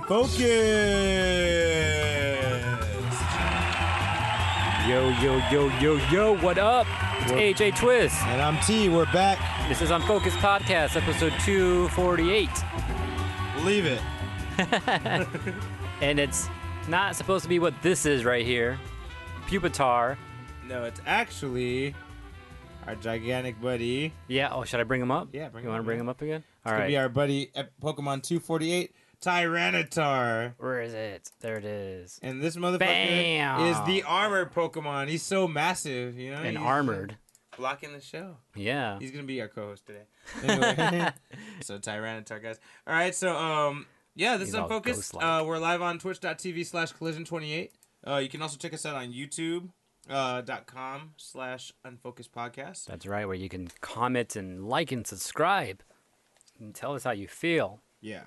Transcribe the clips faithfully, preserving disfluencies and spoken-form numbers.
Unfocused. Yo, yo, yo, yo, yo, what up? It's We're- A J Twist. And I'm T. We're back. This is Unfocused Podcast, episode two forty-eight. Believe it. And it's not supposed to be what this is right here. Pupitar. No, it's actually our gigantic buddy. Yeah, oh, should I bring him up? Yeah, bring You him want up, to bring yeah. him up again? It's All gonna right. be our buddy at Pokemon two forty-eight, Tyranitar. Where is it? There it is. And this motherfucker Bam! is the armored Pokemon. He's so massive, you know? And He's armored. Blocking the show. Yeah. He's gonna be our co-host today. Anyway, so Tyranitar, guys. All right, so um, yeah, this He's is all Unfocused. ghost-like. Uh, we're live on Twitch.tv slash Collision twenty-eight. Uh, you can also check us out on YouTube. Uh, dot com slash Unfocused Podcast. That's right, where you can comment and like and subscribe and tell us how you feel. Yeah.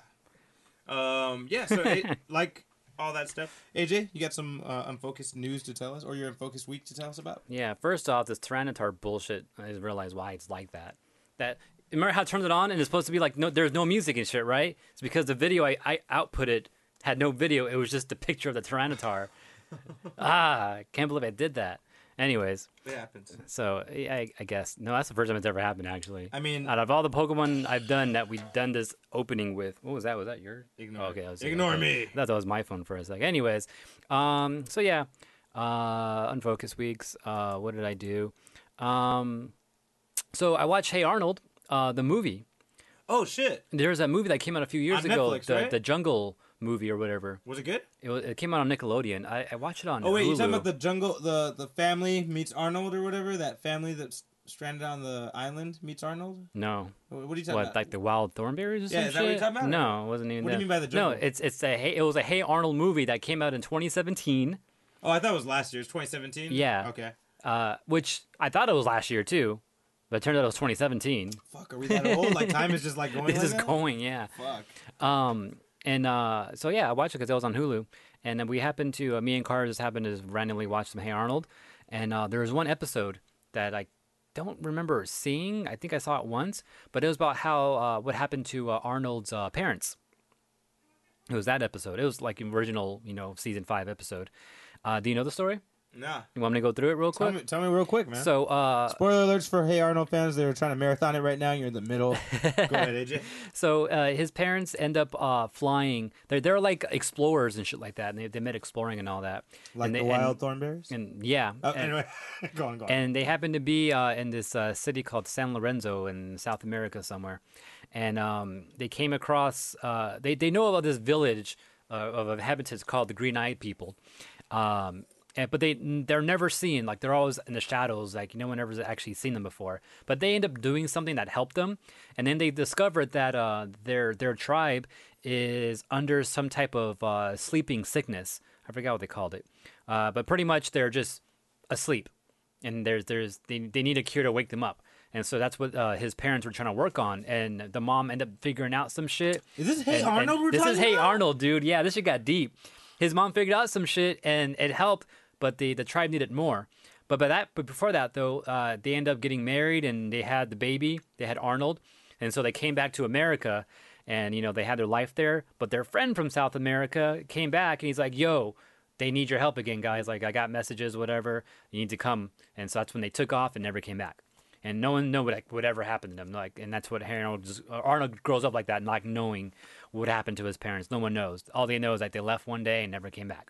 Um. Yeah. So it, like all that stuff. A J, you got some uh, Unfocused news to tell us, or your Unfocused week to tell us about? Yeah, first off, this Tyranitar bullshit, I just realized why it's like that. That remember how it turns it on and it's supposed to be like, no, there's no music and shit, right? It's because the video I, I outputted had no video. It was just the picture of the Tyranitar. ah, I can't believe I did that. Anyways, It happens. so I, I guess, no, that's the first time it's ever happened, actually. I mean, Out of all the Pokemon I've done that we've done this opening with, what was that? Was that your? Ignore Oh, okay, I was Ignore okay. me. I thought that was my phone for a sec. Anyways, um, so yeah, uh, Unfocused weeks. Uh, what did I do? Um, so I watched Hey Arnold, uh, the movie. oh shit, There's a movie that came out a few years On ago, Netflix, the right? the Jungle movie or whatever. was it good? It, was, it came out on Nickelodeon. I, I watched it on. Oh wait, Hulu. you talking about the jungle, the the family meets Arnold or whatever? That family that's stranded on the island meets Arnold. No. What, what are you talking What, about? like the wild thornberries or some Yeah, is that what you're shit? talking about? No, it wasn't even What do that. you mean by the No, jungle? it's it's a hey, it was a Hey Arnold movie that came out in twenty seventeen. Oh, I thought it was last year. It's twenty seventeen. Yeah. Okay. Uh, which I thought it was last year too, but it turned out it was twenty seventeen. Fuck, are we that old? Like time is just like going. This like is that? going, yeah. Fuck. Um, and uh, so yeah, I watched it because it was on Hulu, and then we happened to uh, me and Carter just happened to randomly watch some Hey Arnold, and uh, there was one episode that I don't remember seeing. I think I saw it once, but it was about how uh, what happened to uh, Arnold's uh, parents. It was that episode. It was like an original, you know, season five episode. Uh, do you know the story? Nah. You want me to go through it real Tell quick? me, tell me real quick, man. So, uh, Spoiler alerts for Hey Arnold fans. They're trying to marathon it right now. You're in the middle. Go ahead, A J. So uh, his parents end up uh, flying. They're they're like explorers and shit like that, and they they met exploring and all that. Like and they, the wild and, thornberries? and yeah. Oh, and, anyway, go on, go on. and they happen to be uh, in this uh, city called San Lorenzo in South America somewhere, and um, they came across. Uh, they they know about this village uh, of inhabitants called the Green Eyed People. Um, and, but they they're never seen, like they're always in the shadows, like no one ever's actually seen them before. But they end up doing something that helped them, and then they discovered that uh, their their tribe is under some type of uh, sleeping sickness. I forgot what they called it, uh, but pretty much they're just asleep, and there's there's they they need a cure to wake them up. And so that's what uh, his parents were trying to work on, and the mom ended up figuring out some shit. Is this Hey And- and Arnold we're this talking is Hey about? Arnold, dude. Yeah, this shit got deep. His mom figured out some shit, and it helped, but the, the tribe needed more. But by that, but before that though, uh, they ended up getting married, and they had the baby. They had Arnold, and so they came back to America, and you know they had their life there. But their friend from South America came back, and he's like, "Yo, they need your help again, guys. Like I got messages, whatever. You need to come." And so that's when they took off and never came back. And no one knew what would ever happen to them. Like, and that's what Arnold just, Arnold grows up like that, not knowing what happened to his parents. No one knows. All they know is like they left one day and never came back.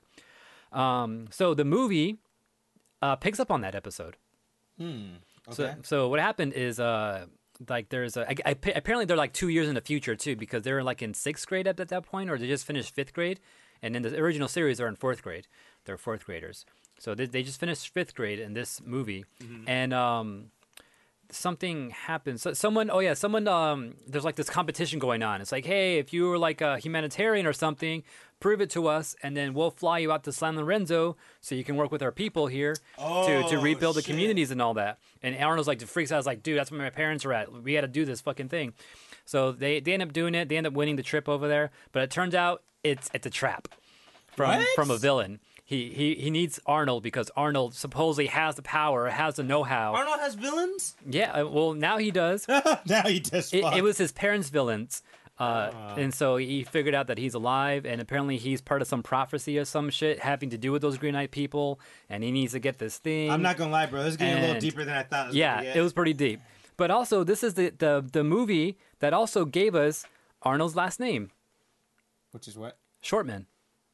Um, so the movie uh, picks up on that episode. Hmm. So, Okay. so what happened is, uh, like, there's a. I, I, apparently they're like two years in the future too, because they're like in sixth grade at, at that point, or they just finished fifth grade, and in the original series they're in fourth grade. They're fourth graders. So they they just finished fifth grade in this movie, and um. something happens. So someone, oh yeah, someone. Um, there's like this competition going on. It's like, hey, if you were like a humanitarian or something, prove it to us, and then we'll fly you out to San Lorenzo so you can work with our people here to to Oh, rebuild the shit. communities and all that. And Arnold's like, freaks out. I was like, dude, that's where my parents are at. We got to do this fucking thing. So they they end up doing it. They end up winning the trip over there. But it turns out it's it's a trap from What? from a villain. He, he he needs Arnold because Arnold supposedly has the power, has the know-how. Arnold has villains? Yeah, uh, well now he does. Now he does. It, fuck. it was his parents' villains. Uh, Ah. and so he figured out that he's alive, and apparently he's part of some prophecy or some shit having to do with those Green Knight people, and he needs to get this thing. I'm not gonna lie, bro. This is getting a little And- deeper than I thought. It was Yeah, gonna get. it was pretty deep. But also, this is the, the the movie that also gave us Arnold's last name, Which is what? Shortman.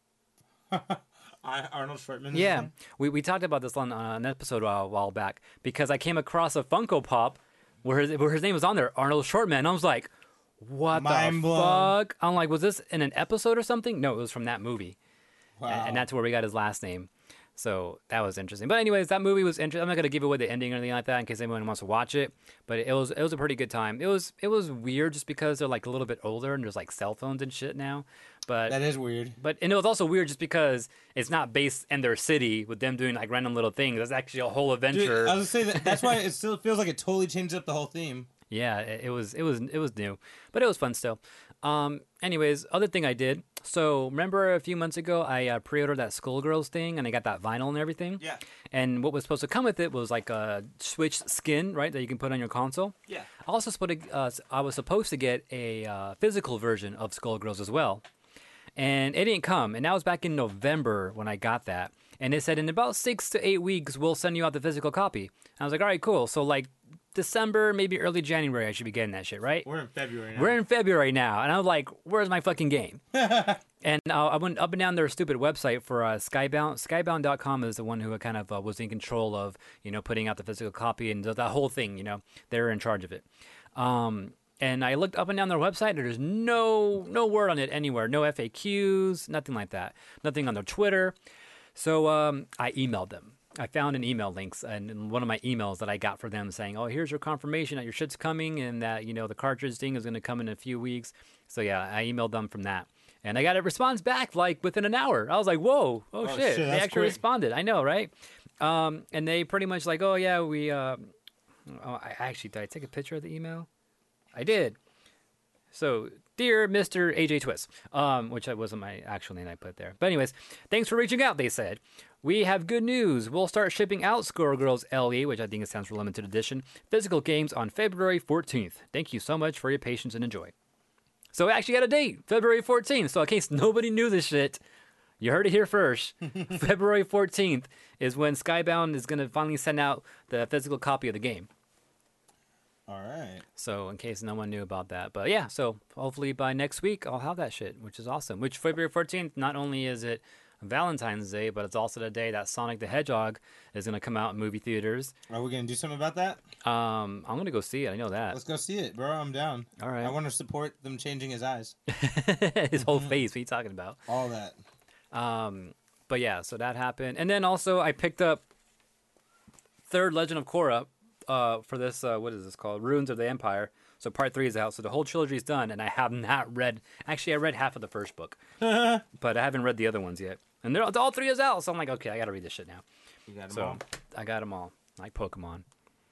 I, Arnold Schwartzman. is Yeah, his we we talked about this on uh, an episode a while, a while back because I came across a Funko Pop where his, where his name was on there, Arnold Shortman. And I was like, what Mind the blown. fuck? I'm like, was this in an episode or something? No, it was from that movie. name? Wow. and, and that's where we got his last name. So that was interesting. But anyways, that movie was interesting. I'm not gonna give away the ending or anything like that in case anyone wants to watch it. But it was it was a pretty good time. It was it was weird just because they're like a little bit older and there's like cell phones and shit now. But That is weird. but and it was also weird just because it's not based in their city with them doing like random little things. It's actually a whole Dude, adventure. I was gonna say that. That's why it still feels like it totally changed up the whole theme. Yeah, it, it was it was it was new, but it was fun still. Um, anyways, other thing I did. So remember a few months ago I uh, pre-ordered that Skullgirls thing and I got that vinyl and everything. Yeah. And what was supposed to come with it was like a Switch skin, right, that you can put on your console. Yeah. I also supposed to, uh, I was supposed to get a uh, physical version of Skullgirls as well, and it didn't come. And that was back in November when I got that, and it said in about six to eight weeks we'll send you out the physical copy. And I was like, all right, cool. So like December, maybe early January, I should be getting that shit, right? We're in February now. We're in February now, and I was like, "Where's my fucking game?" and uh, I went up and down their stupid website for uh, Skybound. Skybound dot com is the one who kind of uh, was in control of, you know, putting out the physical copy and the, the whole thing. You know, they were in charge of it. Um, and I looked up and down their website, and there's no no word on it anywhere. No F A Qs, nothing like that. Nothing on their Twitter. So um, I emailed them. I found an email links and in one of my emails that I got for them saying, "Oh, here's your confirmation that your shit's coming and that, you know, the cartridge thing is going to come in a few weeks." So yeah, I emailed them from that. And I got a response back like within an hour. I was like, "Whoa, oh, Oh, shit. shit, They that's actually quick. responded." I know, right? Um, and they pretty much like, "Oh yeah, we uh oh, I actually did I take a picture of the email? I did." So, dear Mister A J Twist, um, which wasn't my actual name I put there. But anyways, thanks for reaching out, they said. We have good news. We'll start shipping out Skullgirls L E, which I think it stands for limited edition, physical games on February fourteenth. Thank you so much for your patience and enjoy. So we actually got a date, February fourteenth. So in case nobody knew this shit, you heard it here first. February fourteenth is when Skybound is going to finally send out the physical copy of the game. All right. So in case no one knew about that. But yeah, so hopefully by next week I'll have that shit, which is awesome. Which February fourteenth, not only is it Valentine's Day, but it's also the day that Sonic the Hedgehog is going to come out in movie theaters. Are we gonna do something about that? Um, I'm going to go see it. I know that. Let's go see it, bro. I'm down. All right. I want to support them changing his eyes. His whole face. What are you talking about? All that. Um, but yeah, so that happened. And then also I picked up third Legend of Korra uh, for this, uh, what is this called? Ruins of the Empire. So part three is out. So the whole trilogy is done, and I have not read. Actually, I read half of the first book, but I haven't read the other ones yet. And they're all three is out, so I'm like, okay, I got to read this shit now. You got them So all. I got them all, like Pokemon.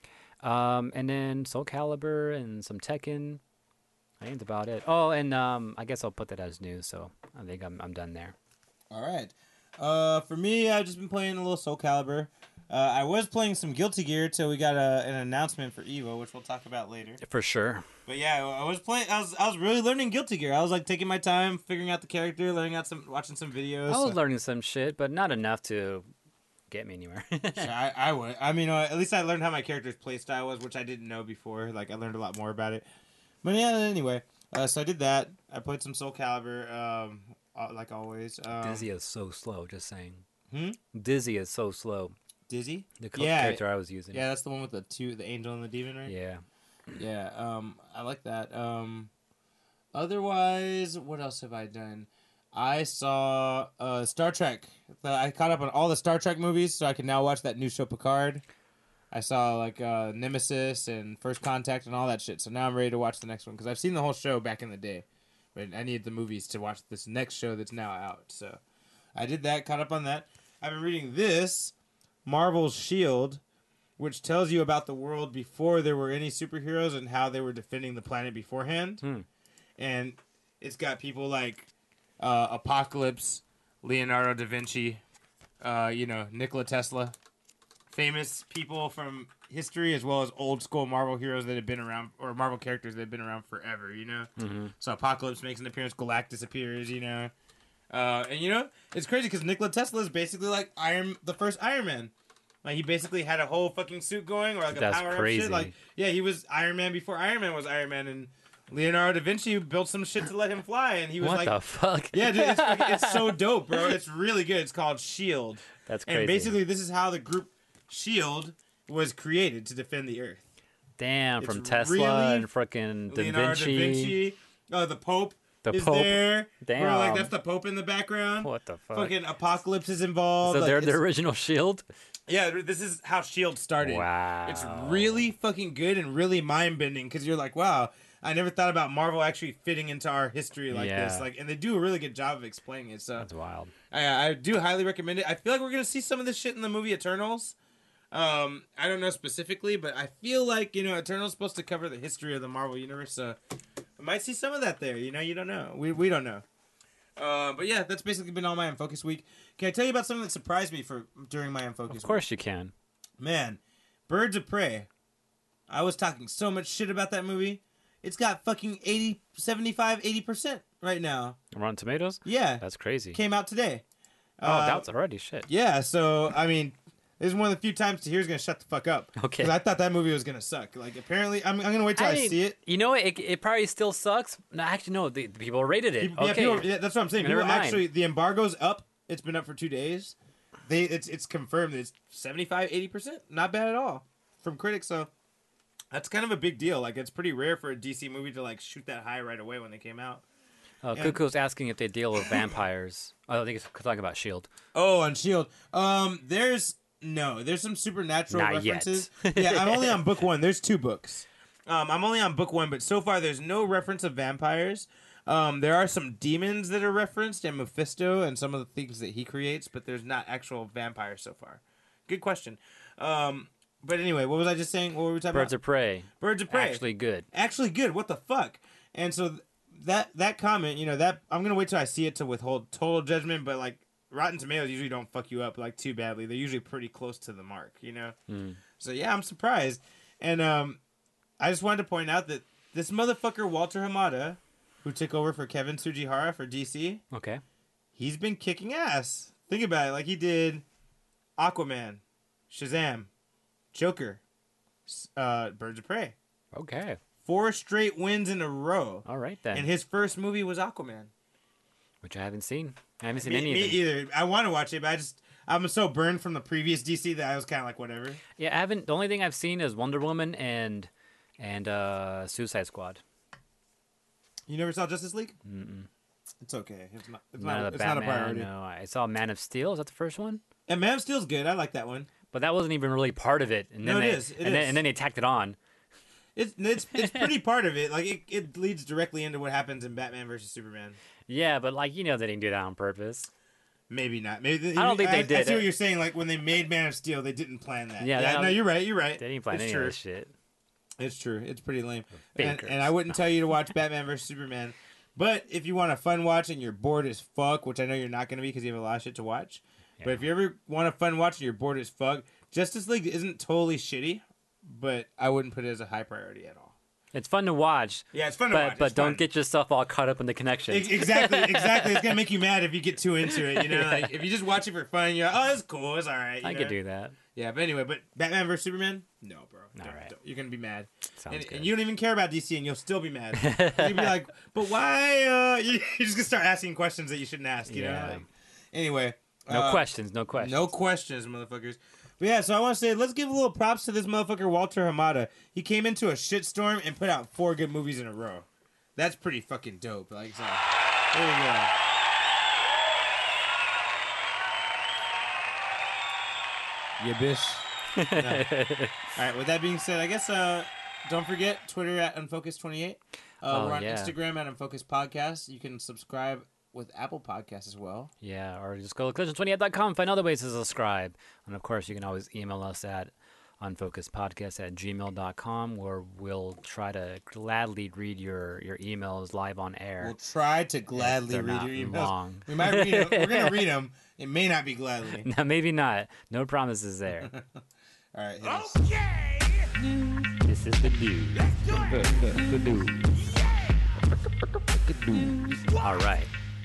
Um, and then Soul Calibur and some Tekken. I think that's about it. Oh, and um, I guess I'll put that as news. So I think I'm I'm done there. All right. Uh, for me, I've just been playing a little Soul Calibur. Uh, I was playing some Guilty Gear till we got a, an announcement for Evo, which we'll talk about later. For sure. But yeah, I was playing. I was I was really learning Guilty Gear. I was like taking my time, figuring out the character, learning out some, watching some videos. I was So- learning some shit, but not enough to get me anywhere. Sure, I, I would. I mean, uh, at least I learned how my character's playstyle was, which I didn't know before. Like, I learned a lot more about it. But yeah, anyway. Uh, so I did that. I played some Soul Calibur, um, uh, like always. Um, Dizzy is so slow, just saying. Hmm? Dizzy is so slow. Dizzy? The co- Yeah. character I was using. Yeah, that's the one with the two, the angel and the demon, right? Yeah. Yeah, um, I like that. Um, otherwise, what else have I done? I saw uh, Star Trek. I caught up on all the Star Trek movies, so I can now watch that new show Picard. I saw like uh, Nemesis and First Contact and all that shit. So now I'm ready to watch the next one because I've seen the whole show back in the day, but I need the movies to watch this next show that's now out. So I did that, caught up on that. I've been reading this Marvel's Shield, which tells you about the world before there were any superheroes and how they were defending the planet beforehand. Hmm. And it's got people like uh, Apocalypse, Leonardo da Vinci, uh, you know, Nikola Tesla famous people from history as well as old school Marvel heroes that have been around, or Marvel characters that have been around forever, you know? Mm-hmm. So Apocalypse makes an appearance, Galactus appears, you know? Uh, and, you know, it's crazy because Nikola Tesla is basically like Iron, the first Iron Man. Like, he basically had a whole fucking suit going, or like a That's power-up crazy. shit. Like, yeah, he was Iron Man before Iron Man was Iron Man, and Leonardo da Vinci built some shit to let him fly, and he was What like... the fuck? Yeah, dude, it's, fucking, it's so dope, bro. It's really good. It's called S H I E L D. That's crazy. And basically, this is how the group S H I E L D was created to defend the Earth. Damn, from It's Tesla really and freaking Da Leonardo Vinci. da Vinci. Oh, the Pope The is Pope. there. Damn. Bro, like, that's the Pope in the background. What the fuck? Fucking Apocalypse is involved. So like, they're the it's- original Shield? Yeah, this is how S H I E L D started. Wow. It's really fucking good and really mind-bending because you're like, wow, I never thought about Marvel actually fitting into our history like Yeah. this. Like, and they do a really good job of explaining it. So That's wild. I, I do highly recommend it. I feel like we're gonna see some of this shit in the movie Eternals. Um, I don't know specifically, but I feel like, you know, Eternals supposed to cover the history of the Marvel universe, so I might see some of that there. You know, you don't know. We we don't know. Uh, but yeah, that's basically been all my Unfocus week. Can I tell you about something that surprised me for during my Unfocus week? Of course you can. Man, Birds of Prey. I was talking so much shit about that movie. It's got fucking eighty, seventy-five, eighty percent right now. Rotten Tomatoes? Yeah. That's crazy. Came out today. Oh, Uh, that's already shit. Yeah, so, I mean, this is one of the few times Tahir's going to shut the fuck up. Okay. Because I thought that movie was going to suck. Like, apparently, I'm, I'm going to wait till I, mean, see it. You know what? It, it probably still sucks. No, actually, no. The, the people rated it. People- yeah, okay. people- yeah, that's what I'm saying. Never People mind. actually, the embargo's up. It's been up for two days. They It's it's confirmed that it's seventy-five, eighty percent. Not bad at all from critics, so that's kind of a big deal. Like, it's pretty rare for a D C movie to, like, shoot that high right away when they came out. Uh, Yeah. Cuckoo's asking if they deal with vampires. Oh, I think it's talking about S H I E L D. Oh, on S H I E L D. Um, there's no, there's some supernatural Not yet. references. Yeah, I'm only on book one. There's two books. Um, I'm only on book one, but so far there's no reference of vampires. Um, there are some demons that are referenced, and Mephisto and some of the things that he creates, but there's not actual vampires so far. Good question. Um, but anyway, what was I just saying? What were we talking Birds about? of Prey. Birds of Prey. Actually good. Actually good. What the fuck? And so th- that that comment, you know, that I'm gonna wait till I see it to withhold total judgment. But like Rotten Tomatoes usually don't fuck you up like too badly. They're usually pretty close to the mark, you know. Mm. So yeah, I'm surprised. And um, I just wanted to point out that this motherfucker Walter Hamada, who took over for Kevin Tsujihara for D C, Okay. he's been kicking ass. Think about it. Like he did Aquaman, Shazam, Joker, s- uh, Birds of Prey. Okay. Four straight wins in a row. All right then. And his first movie was Aquaman. Which I haven't seen. I haven't seen Me, any me of them. either. I want to watch it, but I just I'm so burned from the previous D C that I was kind of like whatever. Yeah, I haven't. The only thing I've seen is Wonder Woman and and uh, Suicide Squad. You never saw Justice League? Mm-mm. It's okay. It's not. It's None not. of the It's not a Batman. priority. No, I saw Man of Steel. Is that the first one? And Man of Steel's good. I like that one. But that wasn't even really part of it. And then No, it they, is. It and then is. and then they tacked it on. It's it's it's pretty part of it. Like it, it leads directly into what happens in Batman versus Superman. Yeah, but like you know they didn't do that on purpose. Maybe not. Maybe I don't think they I, did. I see what you're saying. Like when they made Man of Steel, they didn't plan that. Yeah, yeah that- no, you're right. You're right. They didn't plan it's any true. of this shit. It's true. It's pretty lame. And, Bakers. and I wouldn't tell you to watch Batman versus Superman. But if you want a fun watch and you're bored as fuck, which I know you're not going to be because you have a lot of shit to watch. But Yeah. if you ever want a fun watch and you're bored as fuck, Justice League isn't totally shitty, but I wouldn't put it as a high priority at all. It's fun to watch. Yeah, it's fun to but watch. but It's don't fun. get yourself all caught up in the connections. Ex- exactly, exactly. It's gonna make you mad if you get too into it. You know, like if you just watch it for fun, you're like, oh, it's cool, it's all right. You I know? could do that. Yeah, but anyway, but Batman versus Superman, no, bro. All Don't- right. don't. You're gonna be mad, Sounds and, good. and you don't even care about D C, and you'll still be mad. You'll be like, but why? Uh, you- you're just gonna start asking questions that you shouldn't ask. You Yeah. know. Like, anyway, no uh, questions. No questions. No questions, motherfuckers. But yeah, so I want to say, let's give a little props to this motherfucker, Walter Hamada. He came into a shitstorm and put out four good movies in a row. That's pretty fucking dope. Like, so, there you go. Yeah, bitch. No. All right, with that being said, I guess uh, don't forget Twitter at Unfocus twenty-eight. Uh, Oh, we're on yeah. Instagram at Unfocus Podcast. You can subscribe with Apple Podcasts as well. Yeah, or just go to collision twenty-eight dot com, find other ways to subscribe. And of course, you can always email us at unfocuspodcast at gmail dot com, where we'll try to gladly read your, your emails live on air. We'll try to gladly they're read not your emails. long. We might read them. We're gonna read them. It may not be gladly. No, maybe not. No promises there. All right. hit us. This is the news. The news. All right.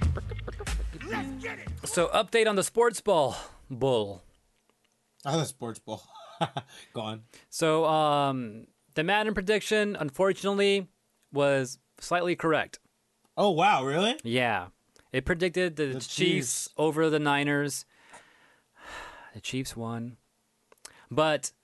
So, update on the sports ball bull. Oh, the sports ball. Go on. So, um, the Madden prediction, unfortunately, was slightly correct. Oh, wow. Really? Yeah. It predicted the, The Chiefs, Chiefs. over the Niners. The Chiefs won. But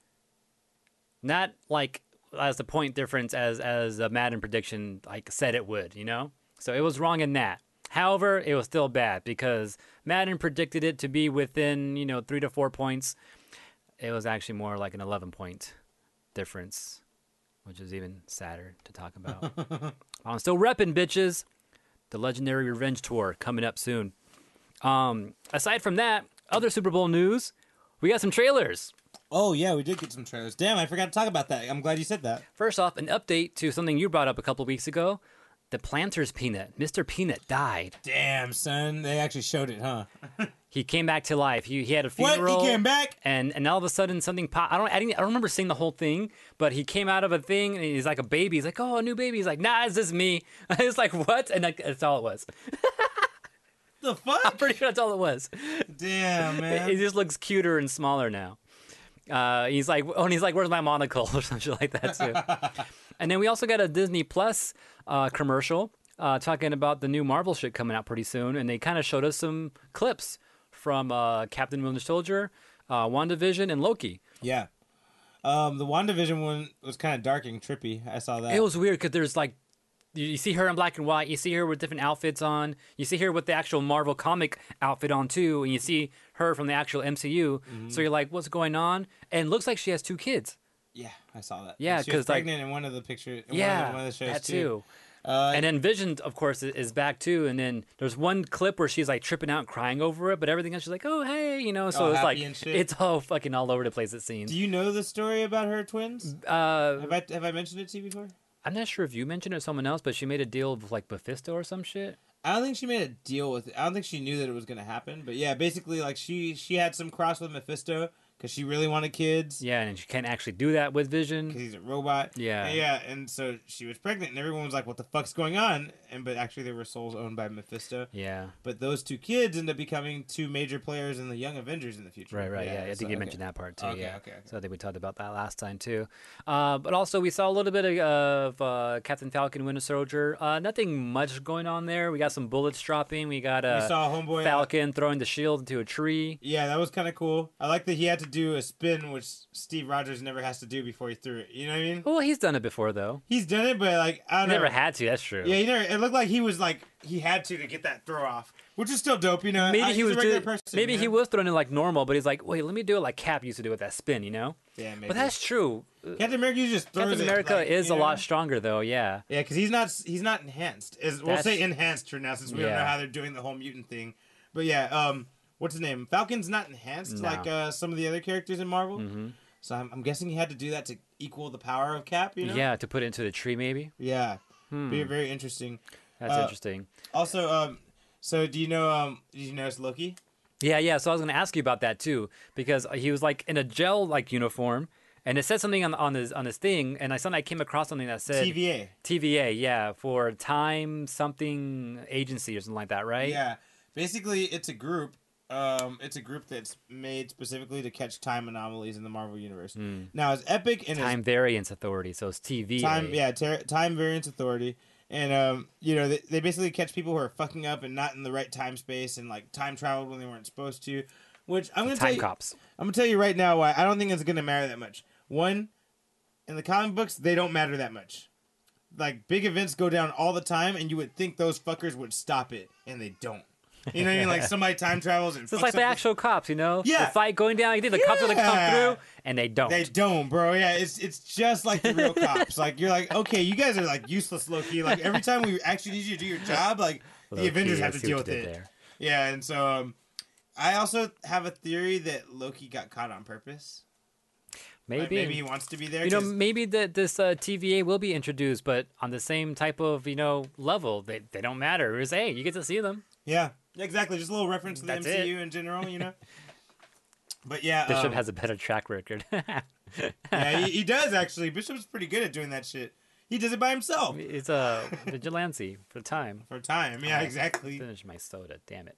not like as the point difference as as a Madden prediction like said it would, you know? So it was wrong in that. However, it was still bad because Madden predicted it to be within, you know, three to four points. It was actually more like an eleven point difference, which is even sadder to talk about. I'm still repping, bitches. The Legendary Revenge Tour coming up soon. Um, aside from that, other Super Bowl news, we got some trailers. Oh, yeah, we did get some trailers. Damn, I forgot to talk about that. I'm glad you said that. First off, an update to something you brought up a couple weeks ago. The Planters Peanut, Mister Peanut, died. Damn, son. They actually showed it, huh? He came back to life. He he had a What? funeral. He came back? And and all of a sudden something pop. I don't I, didn't, I don't remember seeing the whole thing, but he came out of a thing and he's like a baby. He's like, oh, a new baby. He's like, nah, it's just me. It's like what? And like, that's all it was. The fuck? I'm pretty sure that's all it was. Damn, man. He just looks cuter and smaller now. Uh, he's like, oh, and he's like, where's my monocle or something like that too. And then we also got a Disney Plus uh, commercial uh, talking about the new Marvel shit coming out pretty soon, and they kind of showed us some clips from uh, Captain Winter Soldier, uh, WandaVision, and Loki. Yeah. Um, the WandaVision one was kind of dark and trippy. I saw that. It was weird because there's like, you you see her in black and white, you see her with different outfits on, you see her with the actual Marvel comic outfit on too, and you see her from the actual M C U. Mm-hmm. So you're like, what's going on? And it looks like she has two kids. Yeah, I saw that. Yeah, And she was 'cause, like- pregnant in one of the pictures. Yeah, one of the, one of the shows that too. too. Uh, And then Vision, of course, i- is back too. And then there's one clip where she's like tripping out and crying over it, but everything else she's like, oh, hey, you know. So All it's happy like, and shit. it's all fucking all over the place, it seems. do you know the story about her twins? Uh, Have I have I mentioned it to you before? I'm not sure if you mentioned it or someone else, but she made a deal with like Mephisto or some shit. I don't think she made a deal with it. I don't think she knew that it was gonna happen. But yeah, basically, like she she had some cross with Mephisto because she really wanted kids. Yeah, and she can't actually do that with Vision. Because he's a robot. Yeah. And yeah, and so she was pregnant, and everyone was like, "What the fuck's going on?" And but actually, they were souls owned by Mephisto. Yeah. But those two kids end up becoming two major players in the Young Avengers in the future. Right, right, yeah. I so- think you okay. mentioned that part too. Okay, yeah. okay, okay. So I think we talked about that last time too. Uh, but also we saw a little bit of, of uh, Captain Falcon, Winter Soldier. Uh, nothing much going on there. We got some bullets dropping. We got We uh, saw Homeboy. Falcon throwing the shield into a tree. Yeah, that was kind of cool. I like that he had to do a spin, which Steve Rogers never has to do before he threw it. You know what I mean? Well, he's done it before though. He's done it, but like I He don't know. never had to. That's true. Yeah, he never. It looked like he was like he had to to get that throw off, which is still dope. You know, Maybe I, he he's was a regular doing, person. maybe you he know? was throwing it like normal, but he's like, wait, let me do it like Cap used to do with that spin, you know? Yeah, maybe. But that's true. Captain America usually just throws Captain it, America like, is you a know? lot stronger though. Yeah. Yeah, because he's not he's not enhanced. Is we'll That's- say enhanced for now since we don't know Yeah. how they're doing the whole mutant thing. But yeah, um, what's his name? Falcon's not enhanced No. like uh, some of the other characters in Marvel. hmm So I'm, I'm guessing he had to do that to equal the power of Cap. You know? Yeah, to put it into the tree maybe. Yeah. Hmm. Be very interesting. That's Uh, interesting. Also, um, so do you know um, did you notice Loki? Yeah, yeah. So I was going to ask you about that too, because he was like in a gel like uniform, and it said something on on his on his thing, and I suddenly I came across something that said T V A. T V A, yeah, for Time something agency or something like that, right? Yeah. Basically, it's a group. Um, it's a group that's made specifically to catch time anomalies in the Marvel universe. Mm. Now, it's Epic and Time Variance Authority, so it's T V A. it's time, yeah, ter- Time Variance Authority, and um, you know, they, they basically catch people who are fucking up and not in the right time space and like time traveled when they weren't supposed to. Which I'm gonna tell Time you, cops. I'm gonna tell you right now why I don't think it's gonna matter that much. One, in the comic books, they don't matter that much. Like big events go down all the time, and you would think those fuckers would stop it, and they don't. You know what I mean? Like somebody time travels and So fucks it's like the up actual cops, you know? Yeah. The fight going down, you think the cops are going to come Yeah. through, and they don't. They don't, bro. Yeah, it's it's just like the real cops. Like you're like, okay, you guys are like useless, Loki. Like every time we actually need you to do your job, like the Low-key, Avengers I have to see deal what with you did it. there. Yeah, and so um, I also have a theory that Loki got caught on purpose. Maybe. Like, maybe he wants to be there. You know, 'cause- maybe that this uh, T V A will be introduced, but on the same type of, you know, level. They, they don't matter. It's, hey, you get to see them. yeah, exactly. Just a little reference to the That's M C U in general, you know. But yeah, Bishop um, has a better track record. Yeah, he, he does actually. Bishop's pretty good at doing that shit. He does it by himself It's a vigilante for time. for time. Yeah, I exactly. Finish my soda. Damn it.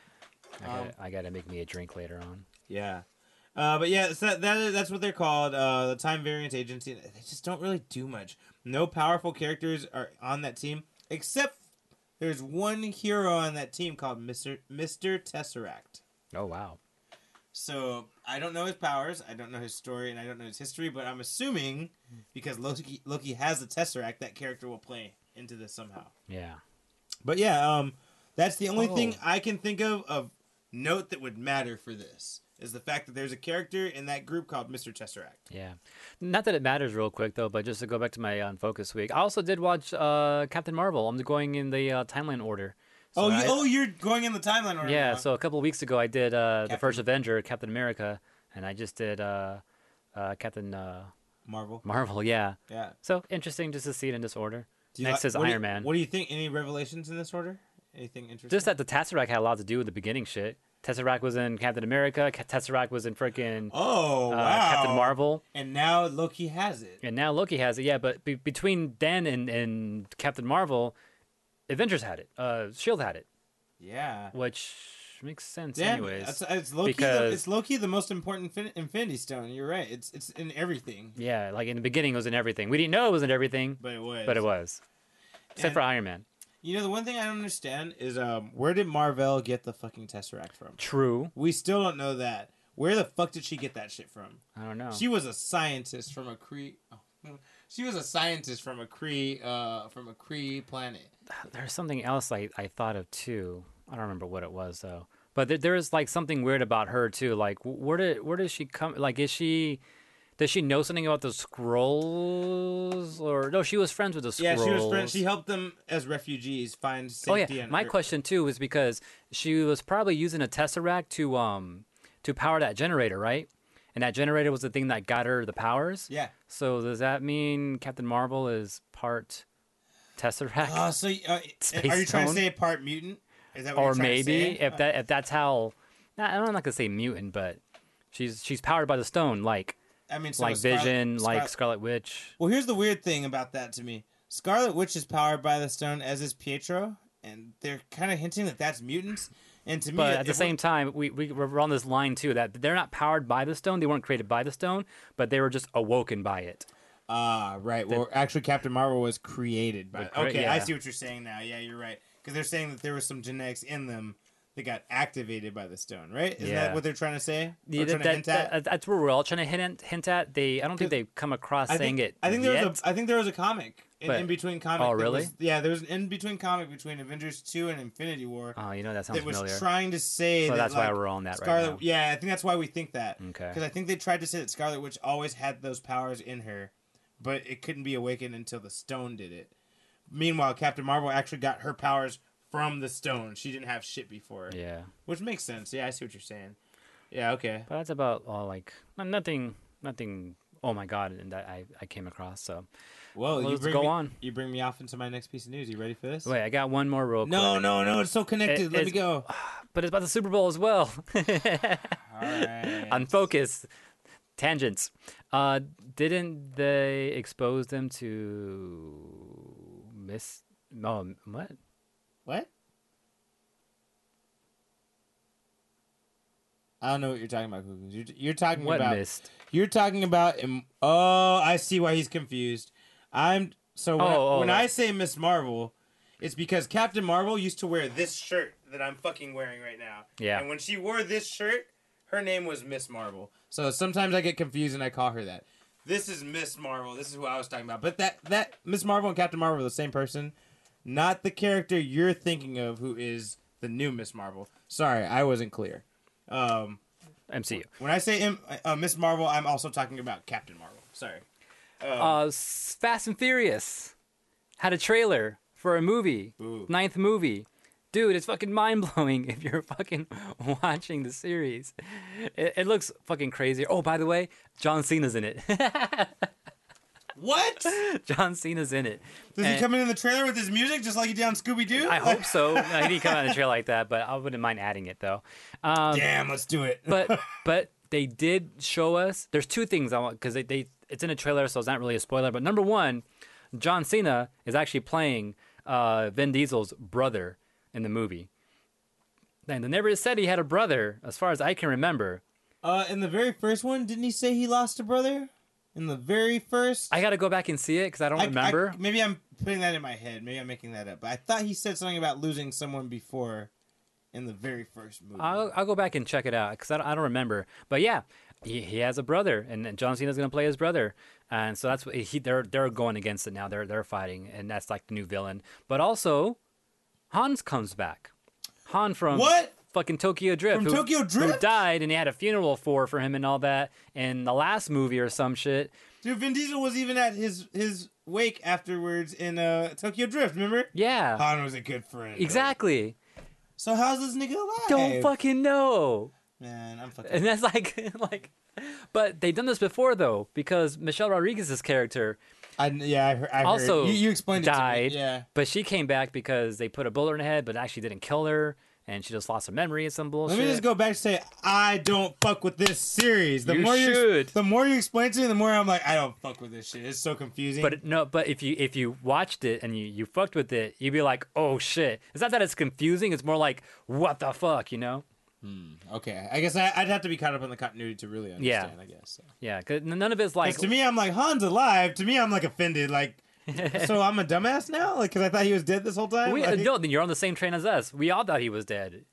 I Um, gotta, I gotta make me a drink later on. Yeah. Uh, but yeah, so that, that that's what they're called, uh, the Time Variance Agency. They just don't really do much. No powerful characters are on that team, except there's one hero on that team called Mister Mister Tesseract. Oh wow. So I don't know his powers, I don't know his story, and I don't know his history, but I'm assuming because Loki Loki has the Tesseract, that character will play into this somehow. Yeah. But yeah, um, that's the only Oh. thing I can think of of note that would matter for this. Is the fact that there's a character in that group called Mister Tesseract. Yeah. Not that it matters real quick, though, but just to go back to my uh, Focus week, I also did watch uh, Captain Marvel. I'm going in the uh, timeline order. So oh, you, I- oh, you're going in the timeline order. yeah. now. So a couple of weeks ago, I did uh, the Captain- first Avenger, Captain America, and I just did uh, uh, Captain uh, Marvel. Marvel. Yeah. Yeah. So interesting just to see it in this order. Do you Next li- is what do you- Iron Man. What do you think? Any revelations in this order? Anything interesting? Just that the Tesseract had a lot to do with the beginning shit. Tesseract was in Captain America. Ca- Tesseract was in freaking Oh uh, wow! Captain Marvel. And now Loki has it. And now Loki has it, yeah. But be- between then and, and Captain Marvel, Avengers had it. Uh, Shield had it, Yeah. which makes sense, Yeah, anyways. it's, it's Loki. The, because- it's Loki, the most important fin- Infinity Stone. You're right. It's it's in everything. Yeah, like in the beginning, it was in everything. We didn't know it was in everything, But it was. but it was. Except And- for Iron Man. You know, the one thing I don't understand is um, where did Marvel get the fucking Tesseract from? True. We still don't know that. Where the fuck did she get that shit from? I don't know. She was a scientist from a Kree. Oh, she was a scientist from a Kree. Uh, from a Kree planet. There's something else I, I thought of too. I don't remember what it was though. But there, there is like something weird about her too. Like wh- where did where does she come? Like is she? Does she know something about the scrolls? Or no, she was friends with the Yeah, scrolls. she was. Friend, she helped them as refugees find Oh safety. yeah. on My Earth. question too was because she was probably using a tesseract to um to power that generator, right? And that generator was the thing that got her the powers. Yeah. So does that mean Captain Marvel is part tesseract? Oh, so uh, Space are you trying to Stone? say part mutant? Is that what or you're trying to maybe say? if that if that's how, nah, I'm not gonna say mutant, but she's she's powered by the stone, like I mean, so like Scarlet- Vision, like Scarlet- Scarlet Witch. Well, here's the weird thing about that to me. Scarlet Witch is powered by the stone, as is Pietro, and they're kind of hinting that that's mutants. And to me, But it- at the it same time, we, we we're on this line too that they're not powered by the stone. They weren't created by the stone, but they were just awoken by it. Ah, right. Well, actually, Captain Marvel was created by. The cre- Okay, I yeah. see what you're saying now. Yeah, you're right. Because they're saying that there was some genetics in them that got activated by the stone, right? Isn't Yeah. that what they're trying to say? Yeah, Or that, trying to that- hint at? that- that's where we're all trying to hint, hint at. They, I don't think they've come across I saying think, it. I think there yet. was a. I think there was a comic in, But- in between comic. Oh, that really? was- yeah, there was an in between comic between Avengers two and Infinity War. Oh, you know that sounds that was familiar. trying to say So that, that's why like, we're on that right Scarlet, now. Yeah, I think that's why we think that. Okay. Because I think they tried to say that Scarlet Witch always had those powers in her, but it couldn't be awakened until the stone did it. Meanwhile, Captain Marvel actually got her powers from the stone. She didn't have shit before. Yeah, Which makes sense. Yeah, I see what you're saying. Yeah, okay. but that's about all. Like nothing, nothing. Oh my god, and that I, I came across. So Well, Well, you let's bring go me, on. You bring me off into my next piece of news. You ready for this? wait, I got one more real quick. No, no, no. It's so connected. It- Let me it's- go. But it's about the Super Bowl as well. All right. Unfocused tangents. Uh, didn't they expose them to miss? Oh, what? What? I don't know what you're talking about, Cuckoos. You're, you're talking What about. missed? You're talking about. im- Oh, I see why he's confused. I'm so when, Oh, I, oh, when right. I say Miss Marvel, it's because Captain Marvel used to wear this shirt that I'm fucking wearing right now. Yeah. And when she wore this shirt, her name was Miss Marvel. So sometimes I get confused and I call her that. This is Miss Marvel. This is who I was talking about. But that that Miss Marvel and Captain Marvel are the same person, not the character you're thinking of, who is the new Miss Marvel. Sorry, I wasn't clear. Um, M C U. when I say M- uh, Miss Marvel, I'm also talking about Captain Marvel. Sorry. Uh, S- Fast and Furious had a trailer for a movie, Ooh. ninth movie. Dude, it's fucking mind blowing if you're fucking watching the series. It, it looks fucking crazy. Oh, by the way, John Cena's in it. What? John Cena's in it. Does he And- come in in the trailer with his music just like he did on Scooby Doo? I hope so. No, he didn't come out in the trailer like that, but I wouldn't mind adding it though. Um, Damn, let's do it. but but they did show us. There's two things I want because they, they it's in a trailer, so it's not really a spoiler. But number one, John Cena is actually playing uh, Vin Diesel's brother in the movie. And they never said he had a brother, as far as I can remember. Uh, in the very first one, didn't he say he lost a brother? In the very first, I got to go back and see it because I don't I, remember. I, maybe I'm putting that in my head. Maybe I'm making that up. But I thought he said something about losing someone before in the very first movie. I'll, I'll go back and check it out because I, don't- I don't remember. But yeah, he, he has a brother, and, and John Cena's going to play his brother, and so that's what he they're they're going against it now. They're they're fighting, and that's like the new villain. But also, Hans comes back. Han from What? Fucking Tokyo Drift. From who, Tokyo Drift? Who died, and they had a funeral for for him and all that in the last movie or some shit. Dude, Vin Diesel was even at his his wake afterwards in uh, Tokyo Drift. Remember? Yeah, Han was a good friend. bro. exactly. So how's this nigga alive? Don't fucking know. Man, I'm fucking. And that's like, like, but they've done this before though, because Michelle Rodriguez's character I, yeah, I heard. I also heard. You, you explained died, it to me. Yeah. but she came back because they put a bullet in her head, but actually didn't kill her, and she just lost her memory and some bullshit. Let me just go back and say I don't fuck with this series. The You more you should. the more you explain it to me, the more I'm like I don't fuck with this shit. It's so confusing. But no, but if you if you watched it and you, you fucked with it, you'd be like, oh shit. It's not that it's confusing. It's more like, what the fuck, you know? okay, I guess I, I'd have to be caught up on the continuity to really understand. I guess. So. Yeah, because none of it's like. 'Cause to me, I'm like Han's alive. To me, I'm like offended. Like, so I'm a dumbass now. Like, because I thought he was dead this whole time. we, Like, no, then you're on the same train as us. We all thought he was dead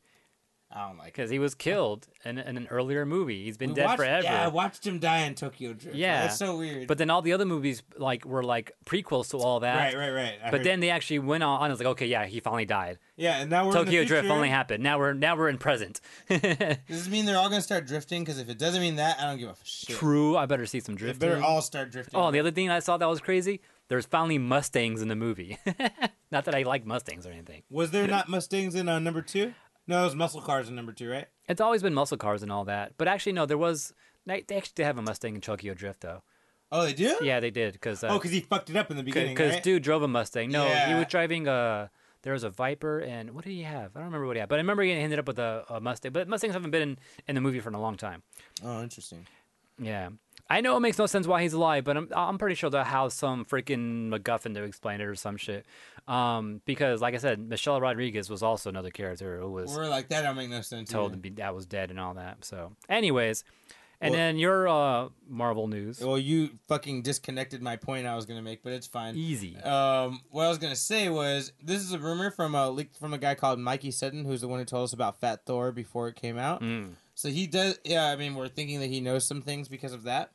I don't like. it. because he was killed in, in an earlier movie. He's been We dead watched- forever. Yeah, I watched him die in Tokyo Drift. Yeah. That's so weird. But then all the other movies like were like prequels to all that. right, right, right. I But heard- then they actually went on. and It's like, okay, yeah, he finally died. yeah, and now we're in Tokyo the Drift future. only happened. Now we're now we're in present. Does this mean they're all gonna start drifting? Because if it doesn't mean that, I don't give a shit. True. I better see some They drifting. better all start drifting. Oh, and the other thing I saw that was crazy. There's finally Mustangs in the movie. Not that I like Mustangs or anything. Was there not Mustangs in uh, number two? No, it was muscle cars in number two, right? It's always been muscle cars and all that. But actually, no, there was. They they actually did have a Mustang in Tokyo Drift, though. Oh, they do? Yeah, they did. Cause, uh, Oh, because he fucked it up in the beginning, Because right? dude drove a Mustang. No, he Yeah. was driving a. There was a Viper, and what did he have? I don't remember what he had, but I remember he ended up with a, a Mustang. But Mustangs haven't been in, in the movie for a long time. Oh, interesting. Yeah, I know it makes no sense why he's alive, but I'm I'm pretty sure they'll have some freaking MacGuffin to explain it or some shit. Um, because like I said, Michelle Rodriguez was also another character who was We're like that. Don't make no sense. told either. to be that was dead and all that. So, anyways, and Well- then your uh, Marvel news, Well, you fucking disconnected my point I was gonna make, but it's fine. easy. Um, what I was gonna say was this is a rumor from a leak from a guy called Mikey Sutton, who's the one who told us about Fat Thor before it came out. Mm. So he does. Yeah, I mean, we're thinking that he knows some things because of that.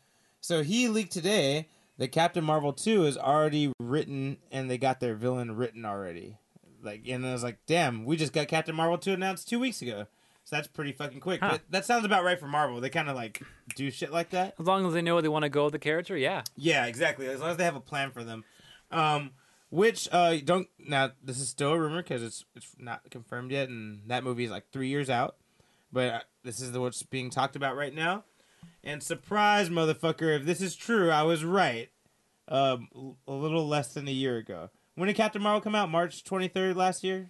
So he leaked today that Captain Marvel two is already written, and they got their villain written already. Like, and I was like, damn, we just got Captain Marvel two announced two weeks ago. So that's pretty fucking quick. Huh. But that sounds about right for Marvel. They kind of like do shit like that. As long as they know where they want to go with the character, yeah. Yeah, exactly. As long as they have a plan for them. Um, which uh, don't now. This is still a rumor because it's it's not confirmed yet, and that movie is like three years out. But uh, this is the what's being talked about right now. And surprise, motherfucker! If this is true, I was right. Um, l- a little less than a year ago. When did Captain Marvel come out? March twenty third last year.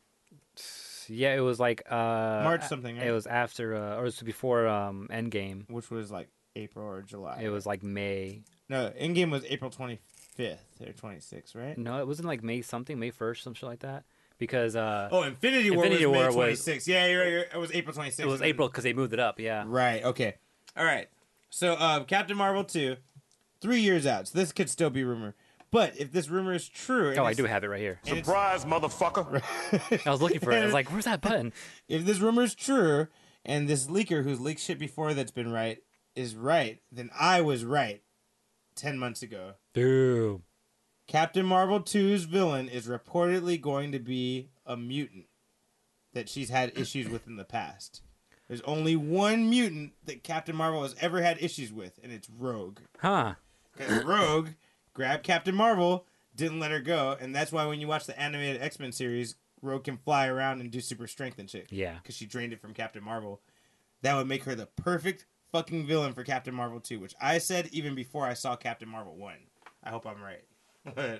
Yeah, it was like uh, March something, right? It was after, uh, or it was before um, Endgame. Which was like April or July. It was like May. no. Endgame was April twenty fifth or twenty sixth, right? No, it wasn't like May something, May first, some shit like that. Because uh, Oh, Infinity War Infinity was War May was- twenty sixth. Yeah, you're right. You're, it was April twenty sixth. it was April because they moved it up. Yeah. Right. Okay. All right. So, uh, Captain Marvel two, three years out. So this could still be rumor. But if this rumor is true, and Oh, I it's- do have it right here. and it's- Surprise, motherfucker. I was looking for it. I was like, "Where's that button?" if this rumor is true, and this leaker who's leaked shit before that's been right is right, then I was right ten months ago. Dude. Captain Marvel two's villain is reportedly going to be a mutant that she's had issues with in the past. There's only one mutant that Captain Marvel has ever had issues with, and it's Rogue. Huh. Because Rogue grabbed Captain Marvel, didn't let her go, and that's why when you watch the animated X-Men series, Rogue can fly around and do super strength and shit. Yeah. Because she drained it from Captain Marvel. That would make her the perfect fucking villain for Captain Marvel two, which I said even before I saw Captain Marvel one. I hope I'm right. But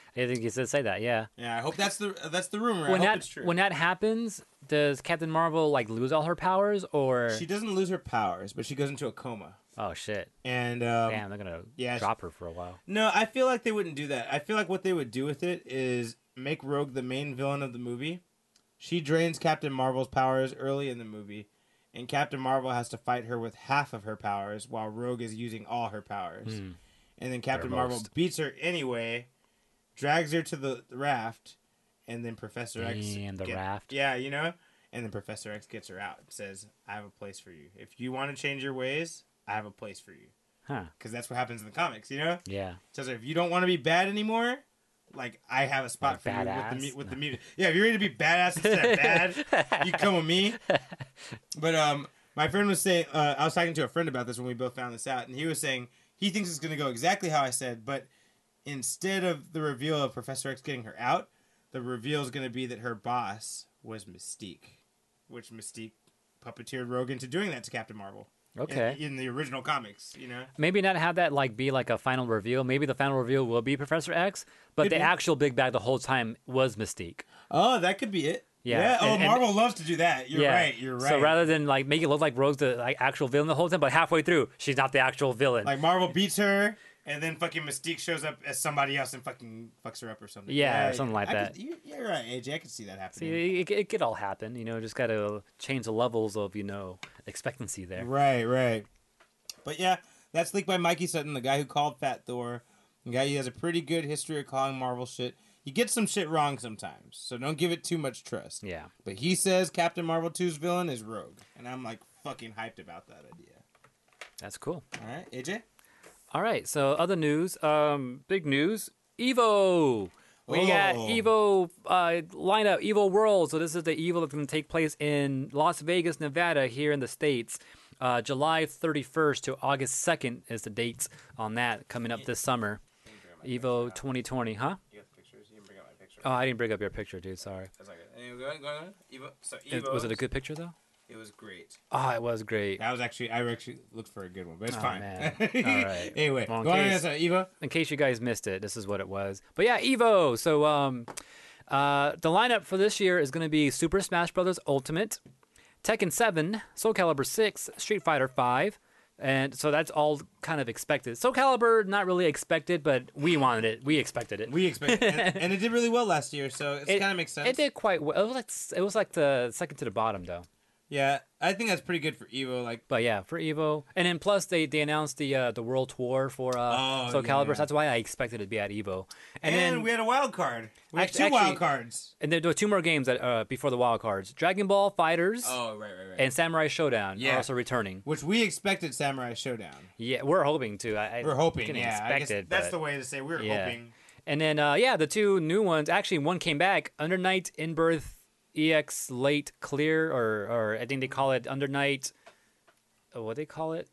I think you said say that. Yeah. Yeah, I hope that's the that's the rumor. I When hope that it's true. when that happens, does Captain Marvel like lose all her powers or? She doesn't lose her powers, but she goes into a coma. Oh shit! And um, Damn, they're gonna yeah, she- drop her for a while. no, I feel like they wouldn't do that. I feel like what they would do with it is make Rogue the main villain of the movie. She drains Captain Marvel's powers early in the movie, and Captain Marvel has to fight her with half of her powers while Rogue is using all her powers. Hmm. And then Captain Or Marvel most. beats her anyway, drags her to the the raft, and then Professor X And the get- raft. Yeah, you know? And then Professor X gets her out and says, I have a place for you. If you want to change your ways, I have a place for you. Huh? Because that's what happens in the comics, you know? Yeah. Says if you don't want to be bad anymore, like I have a spot Like for you with the badass? mu- with the mutant. Yeah, if you're ready to be badass instead of bad, you come with me. But um, my friend was saying, uh, I was talking to a friend about this when we both found this out, and he was saying he thinks it's going to go exactly how I said, but instead of the reveal of Professor X getting her out, the reveal is going to be that her boss was Mystique, which Mystique puppeteered Rogue into doing that to Captain Marvel. Okay. In, in the original comics, you know. Maybe not have that like be like a final reveal. Maybe the final reveal will be Professor X, but Could the be. actual big bad the whole time was Mystique. Oh, that could be it. Yeah, Oh, and- and- Marvel loves to do that. You're yeah. right. You're right. So rather than like make it look like Rogue's the like actual villain the whole time, but halfway through she's not the actual villain. Like Marvel beats her, and then fucking Mystique shows up as somebody else and fucking fucks her up or something. Yeah, or something like I that. Could, you, you're right, A J. I can see that happening. See, it, it could all happen. You know, just gotta change the levels of you know expectancy there. Right, right. But yeah, that's leaked by Mikey Sutton, the guy who called Fat Thor. The guy who has a pretty good history of calling Marvel shit. He gets some shit wrong sometimes, so don't give it too much trust. Yeah. But he says Captain Marvel two's villain is Rogue, and I'm like fucking hyped about that idea. That's cool. All right, A J? All right. So other news, um, big news, Evo. We got Oh. Evo uh, lineup, Evo World. So this is the Evo that's going to take place in Las Vegas, Nevada, here in the States. Uh, July thirty-first to August second is the dates on that coming up this summer. Evo twenty twenty, huh? You got the pictures? You didn't bring up my picture. Oh, I didn't bring up your picture, dude. Sorry. That's like it. Anyway, go ahead, go ahead. Evo, so It- Evo, was it a good picture though? It was great. Oh, it was great. That was actually, I actually looked for a good one, but it's Oh, fine. man. All right. Anyway, Well, in go on, case- uh, Evo. In case you guys missed it, this is what it was. But yeah, Evo. So um, uh, the lineup for this year is going to be Super Smash Bros. Ultimate, Tekken seven, Soul Calibur six, Street Fighter five. And so that's all kind of expected. Soul Calibur, not really expected, but we wanted it. We expected it. We expect, and, and it did really well last year, so it, It- kind of makes sense. It did quite well. It was like it was like the second to the bottom though. Yeah, I think that's pretty good for Evo. Like, But yeah, for Evo, and then plus they, they announced the uh, the world tour for uh, Oh, Soul Calibur. yeah. So that's why I expected it to be at Evo. and, And, then we had a wild card. We had Act- two actually- wild cards. and there were two more games that uh, before the wild cards: Dragon Ball Fighters Oh, right, right, right. and Samurai Showdown Yeah. are also returning. Which we expected Samurai Showdown. Yeah, we're hoping to. I, I We're hoping, didn't yeah. I expect guess it, that's but- the way to say we're yeah. hoping. And then uh, yeah, the two new ones. Actually, one came back: Under Night In Birth E X Late Clear, or or I think they call it Under Night. Oh, what they call it?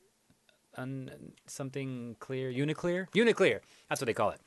Un, something clear, Uniclear, Uniclear. That's what they call it.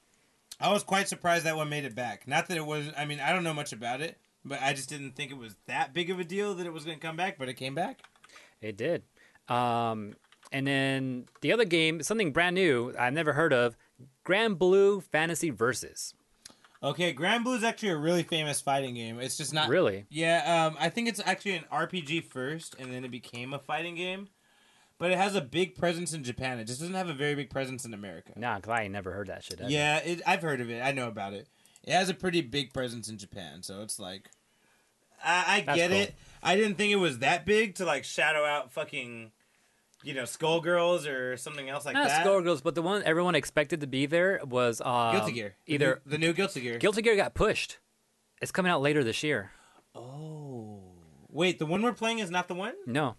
I was quite surprised that one made it back. Not that it was, I mean, I don't know much about it, but I just didn't think it was that big of a deal that it was going to come back, but it came back. It did. Um, and then the other game, something brand new I've never heard of, Grand Blue Fantasy Versus. Okay, Grand Blue is actually a really famous fighting game. It's just not Really? Yeah, um, I think it's actually an R P G first, and then it became a fighting game. But it has a big presence in Japan. It just doesn't have a very big presence in America. Nah, because I ain't never heard that shit. ever. Yeah, it, I've heard of it. I know about it. It has a pretty big presence in Japan, so it's like, I, I That's get cool. it. I didn't think it was that big to like shadow out fucking, you know, Skullgirls or something else like Not that. Skullgirls, but the one everyone expected to be there was um, Guilty Gear. The Either new, the new Guilty Gear. Guilty Gear got pushed. It's coming out later this year. Oh, wait, the one we're playing is not the one. No,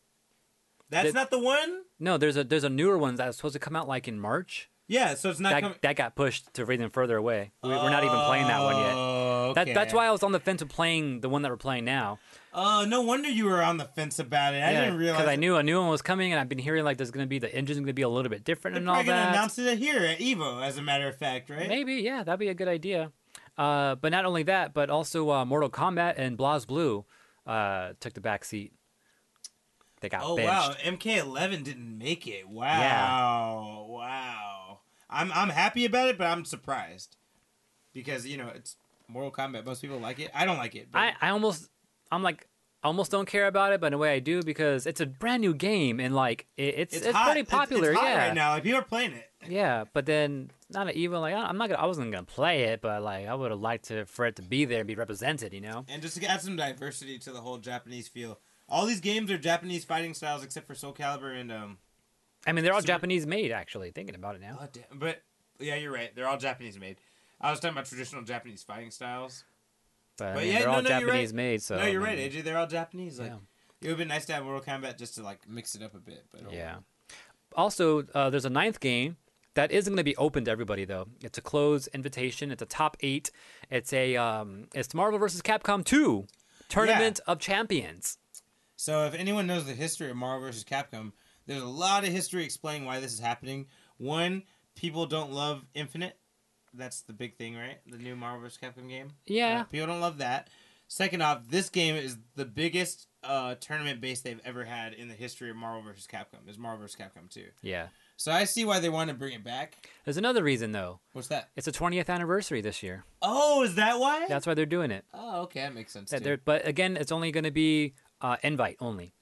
That's The- not the one. no, there's a there's a newer one that was supposed to come out like in March. Yeah, so it's not That coming. that got pushed to even further away. We, we're not even playing that one yet. Oh, That okay. that's why I was on the fence of playing the one that we're playing now. Oh, no wonder you were on the fence about it. I didn't realize. because I knew a new one was coming, and I've been hearing like there's gonna be the engine's gonna be a little bit different They're and all probably gonna that. announce it here at Evo, as a matter of fact, right? Maybe, yeah, that'd be a good idea. Uh, but not only that, but also uh, Mortal Kombat and BlazBlue uh, took the back seat. They got Oh benched. wow, M K eleven didn't make it. Wow, wow. I'm I'm happy about it, but I'm surprised. because you know it's Mortal Kombat. Most people like it. I don't like it. But I, I almost I'm like I almost don't care about it, but in a way I do because it's a brand new game and like it, it's it's it's, hot. pretty popular. It's, it's hot yeah, right now. Like people are playing it. yeah. But then not an even like I- I'm not gonna I wasn't gonna play it, but like I would have liked to for it to be there and be represented. You know. And just to add some diversity to the whole Japanese feel. All these games are Japanese fighting styles except for Soul Calibur and um. I mean, they're all Super- Japanese made actually. Thinking about it now. Oh, damn. But yeah, you're right. They're all Japanese made. I was talking about traditional Japanese fighting styles. But, I But mean, yeah, they're no, all no, you're Japanese right. made. So no, you're I right, mean, A J. They're all Japanese. Like Yeah. it would have been nice to have Mortal Kombat just to like mix it up a bit. But oh, Yeah. Also, uh, there's a ninth game that isn't going to be open to everybody though. It's a closed invitation. It's a top eight. It's a um, it's Marvel versus. Capcom two, Tournament of Champions. So if anyone knows the history of Marvel versus. Capcom, there's a lot of history explaining why this is happening. One, people don't love Infinite. That's the big thing, right? The new Marvel versus. Capcom game. Yeah. Uh, people don't love that. Second off, this game is the biggest uh, tournament base they've ever had in the history of Marvel versus. Capcom. Is Marvel versus. Capcom two. Yeah. So I see why they want to bring it back. There's another reason though. What's that? It's the twentieth anniversary this year. Oh, is that why? That's why they're doing it. Oh, okay, that makes sense. That Too. they're- But again, it's only going to be uh, invite only.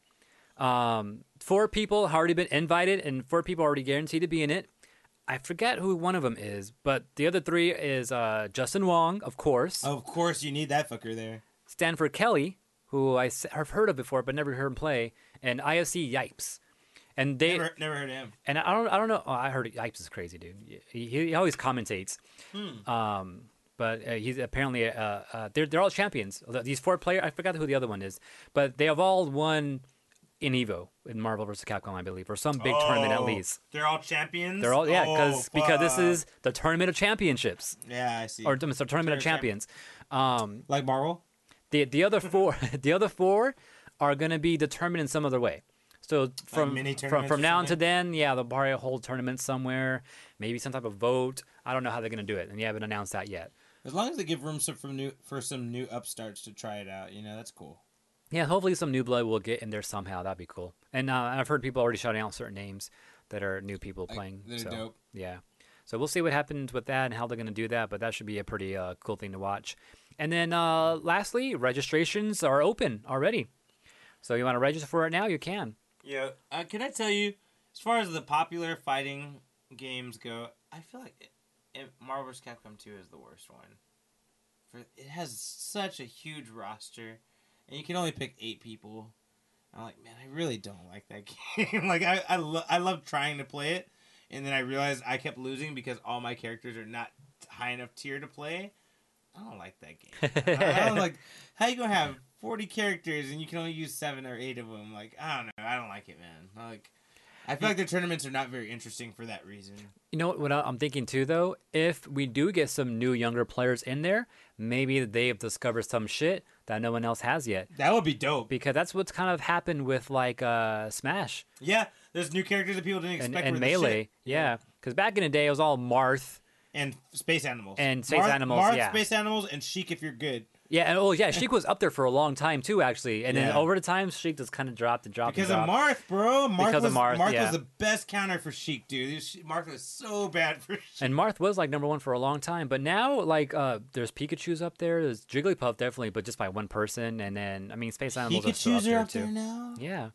Um, four people have already been invited, and four people are already guaranteed to be in it. I forget who one of them is, but the other three is uh, Justin Wong, of course, Of course, you need that fucker there. Stanford Kelly, who I s- have heard of before but never heard him play, and I S C Yipes. And they Never, never heard of him. and I don't I don't know. Oh, I heard Yipes is crazy, dude. He, he always commentates. Hmm. Um, but uh, he's apparently uh, uh, they're they're all champions. These four players, I forgot who the other one is, but they have all won in Evo in Marvel versus. Capcom, I believe, or some big tournament at Oh, least. They're all champions. They're all yeah, Oh, because because this fuck. is the tournament of championships, Yeah, I see. or it's the tournament of Tournament champions. Um, like Marvel. the the other four the other four are going to be determined in some other way. So from mini from tournaments from or now until something? then, yeah, they'll probably hold tournaments somewhere, maybe some type of vote. I don't know how they're going to do it, and they haven't announced that yet. As long as they give room some for new for some new upstarts to try it out, you know, that's cool. Yeah, hopefully some new blood will get in there somehow. That'd be cool. And uh, I've heard people already shouting out certain names that are new people Like, playing. they're so, dope. Yeah. So we'll see what happens with that and how they're going to do that, but that should be a pretty uh, cool thing to watch. And then uh, lastly, registrations are open already. So you want to register for it now, you can. Yeah. Uh, can I tell you, as far as the popular fighting games go, I feel like it, it, Marvel versus. Capcom two is the worst one. For it has such a huge roster, and you can only pick eight people. I'm like, man, I really don't like that game. like, I I, lo- I love trying to play it, and then I realized I kept losing because all my characters are not high enough tier to play. I don't like that game. I don't like how you gonna have forty characters and you can only use seven or eight of them. Like, I don't know. I don't like it, man. Like, I feel like the tournaments are not very interesting for that reason. You know what I- I'm thinking too, though? If we do get some new younger players in there, maybe they have discovered some shit that no one else has yet. That would be dope. Because that's what's kind of happened with like uh, Smash Yeah, there's new characters that people didn't and, expect. and were the Melee. shit. Yeah, because back in the day it was all Marth. And space animals. And space Marth- animals, Marth, yeah. space animals, and Sheik if you're good. Yeah, and oh yeah, Sheik was up there for a long time too, actually. And then Yeah. over the time, Sheik just kind of dropped and dropped Because and of dropped. Marth, bro. Marth Because was, of Marth, yeah. was the best counter for Sheik, dude. Sh- Marth was so bad for Sheik. And Marth was like number one for a long time, but now like uh, there's Pikachu's up there, there's Jigglypuff definitely, but just by one person, and then I mean space animals are still up Pikachu's there are up too. there now? Yeah.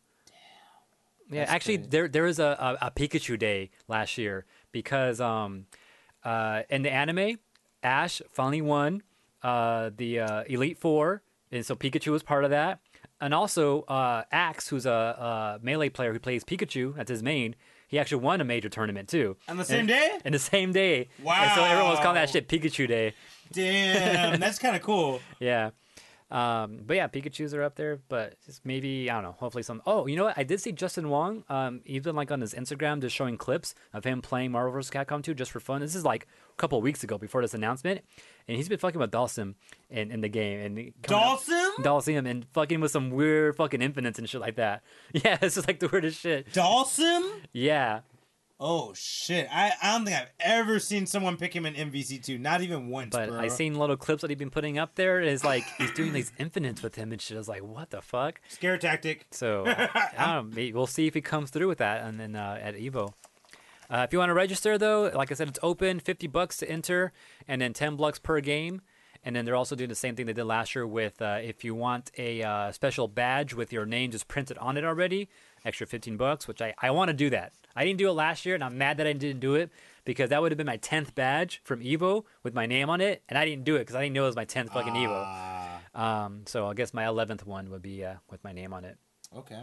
Yeah, That's actually, crazy. there there was a, a, a Pikachu day last year because um, uh, in the anime, Ash finally won uh, the uh, Elite Four, and so Pikachu was part of that. And also, uh, Axe, who's a, a melee player who plays Pikachu, that's his main, he actually won a major tournament too. On the same And- day? In the same day. And so everyone was calling that Wow. shit Pikachu Day. Damn, that's kind of cool. Yeah. Um, but yeah, Pikachu's are up there, but just maybe, I don't know, hopefully some. Oh, you know what? I did see Justin Wong, um, even like on his Instagram, just showing clips of him playing Marvel versus. Capcom two just for fun. This is like a couple of weeks ago before this announcement. And he's been fucking with Dhalsim in, in the game. and he- coming up- Dhalsim? Dhalsim and fucking with some weird fucking infinites and shit like that. Yeah, it's just like the weirdest shit. Dhalsim? Yeah. Oh, shit. I, I don't think I've ever seen someone pick him in M V C two. Not even once, But bro. I seen little clips that he's been putting up there. Is like he's doing these infinites with him and shit. I was like, what the fuck? Scare tactic. So I don't know. Maybe we'll see if he comes through with that, and then uh, at Evo. Uh, if you want to register, though, like I said, it's open, fifty bucks to enter, and then ten bucks per game. And then they're also doing the same thing they did last year with uh, if you want a uh, special badge with your name just printed on it already, extra fifteen bucks, which I, I want to do that. I didn't do it last year, and I'm mad that I didn't do it because that would have been my tenth badge from Evo with my name on it, and I didn't do it because I didn't know it was my tenth fucking Evo. Ah, Um, so I guess my eleventh one would be uh, with my name on it. okay.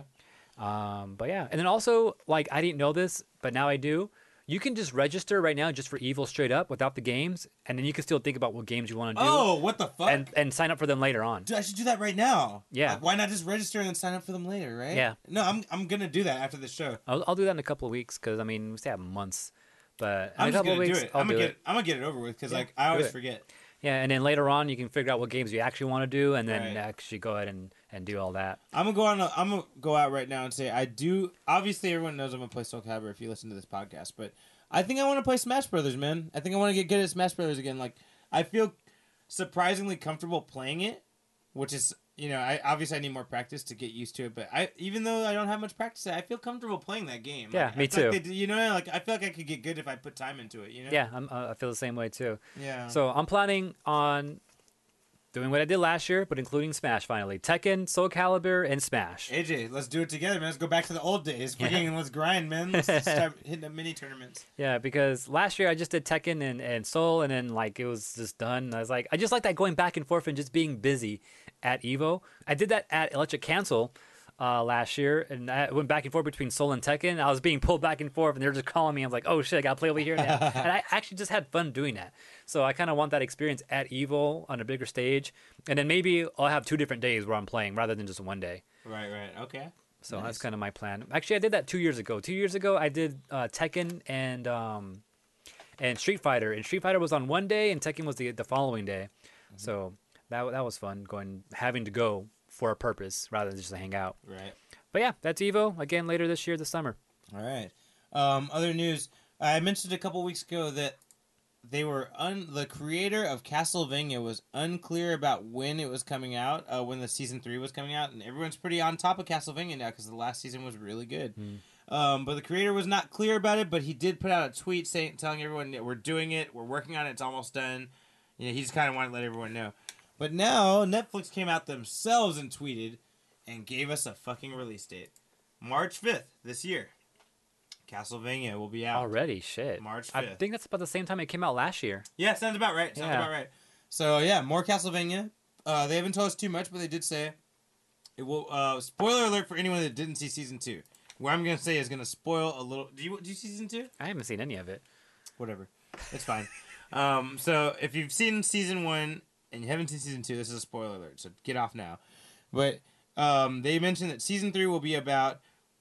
Um, but yeah, and then also, like, I didn't know this, but now I do. You can just register right now just for Evo straight up without the games, and then you can still think about what games you want to do. Oh, what the fuck? and and sign up for them later on. Dude, I should do that right now. Yeah. Like, why not just register and then sign up for them later, right? Yeah. No, I'm I'm gonna do that after the show. I'll, I'll do that in a couple of weeks because I mean we still have months, but in I'm a just couple gonna of weeks do it. I'll I'm do gonna it. get I'm gonna get it over with because Yeah, like I do always it. forget. Yeah, and then later on you can figure out what games you actually want to do, and then Right. actually go ahead and, and do all that. I'm gonna go on. A, I'm gonna go out right now and say I do. Obviously, everyone knows I'm gonna play Soul Calibur if you listen to this podcast, but I think I want to play Smash Brothers, man. I think I want to get good at Smash Brothers again. Like I feel surprisingly comfortable playing it, which is you know I obviously I need more practice to get used to it. But I even though I don't have much practice, I feel comfortable playing that game. Yeah, Like, me I feel like too. they- you know, like I feel like I could get good if I put time into it. You know. Yeah, I'm, uh, I feel the same way too. Yeah. So I'm planning on doing what I did last year, but including Smash finally. Tekken, Soul Calibur, and Smash. A J, let's do it together, man. Let's go back to the old days. Fucking let's grind, man. Let's just start hitting up mini tournaments. Yeah, because last year I just did Tekken and, and Soul, and then like it was just done. I was like, I just like that going back and forth and just being busy at Evo. I did that at Electric Cancel uh, last year, and I went back and forth between Soul and Tekken. I was being pulled back and forth, and they were just calling me. I was like, oh shit, I gotta play over here now. And I actually just had fun doing that. So I kind of want that experience at Evo on a bigger stage, and then maybe I'll have two different days where I'm playing rather than just one day. Right, right. Okay. So Nice. that's kind of my plan. Actually, I did that two years ago. Two years ago, I did uh, Tekken and um, and Street Fighter. And Street Fighter was on one day, and Tekken was the the following day. So that that was fun. Going having to go for a purpose rather than just to hang out. Right. But yeah, that's Evo again later this year, this summer. All right. Um, other news. I mentioned a couple weeks ago that they were un- the creator of Castlevania was unclear about when it was coming out, uh, when the season three was coming out, and everyone's pretty on top of Castlevania now because the last season was really good. Um, but the creator was not clear about it, but he did put out a tweet saying, telling everyone that we're doing it, we're working on it, it's almost done. You know, he just kind of wanted to let everyone know. But now Netflix came out themselves and tweeted and gave us a fucking release date, March fifth this year. Castlevania will be out. Already, shit. March I fifth. think that's about the same time it came out last year. Yeah, sounds about right. Sounds Yeah. about right. So yeah, more Castlevania. Uh, they haven't told us too much, but they did say it will. Uh, spoiler alert for anyone that didn't see season two. What I'm gonna say is gonna spoil a little. Do you do you see season two? I haven't seen any of it. Whatever, it's fine. um, so if you've seen season one and you haven't seen season two, this is a spoiler alert. So get off now. But um, they mentioned that season three will be about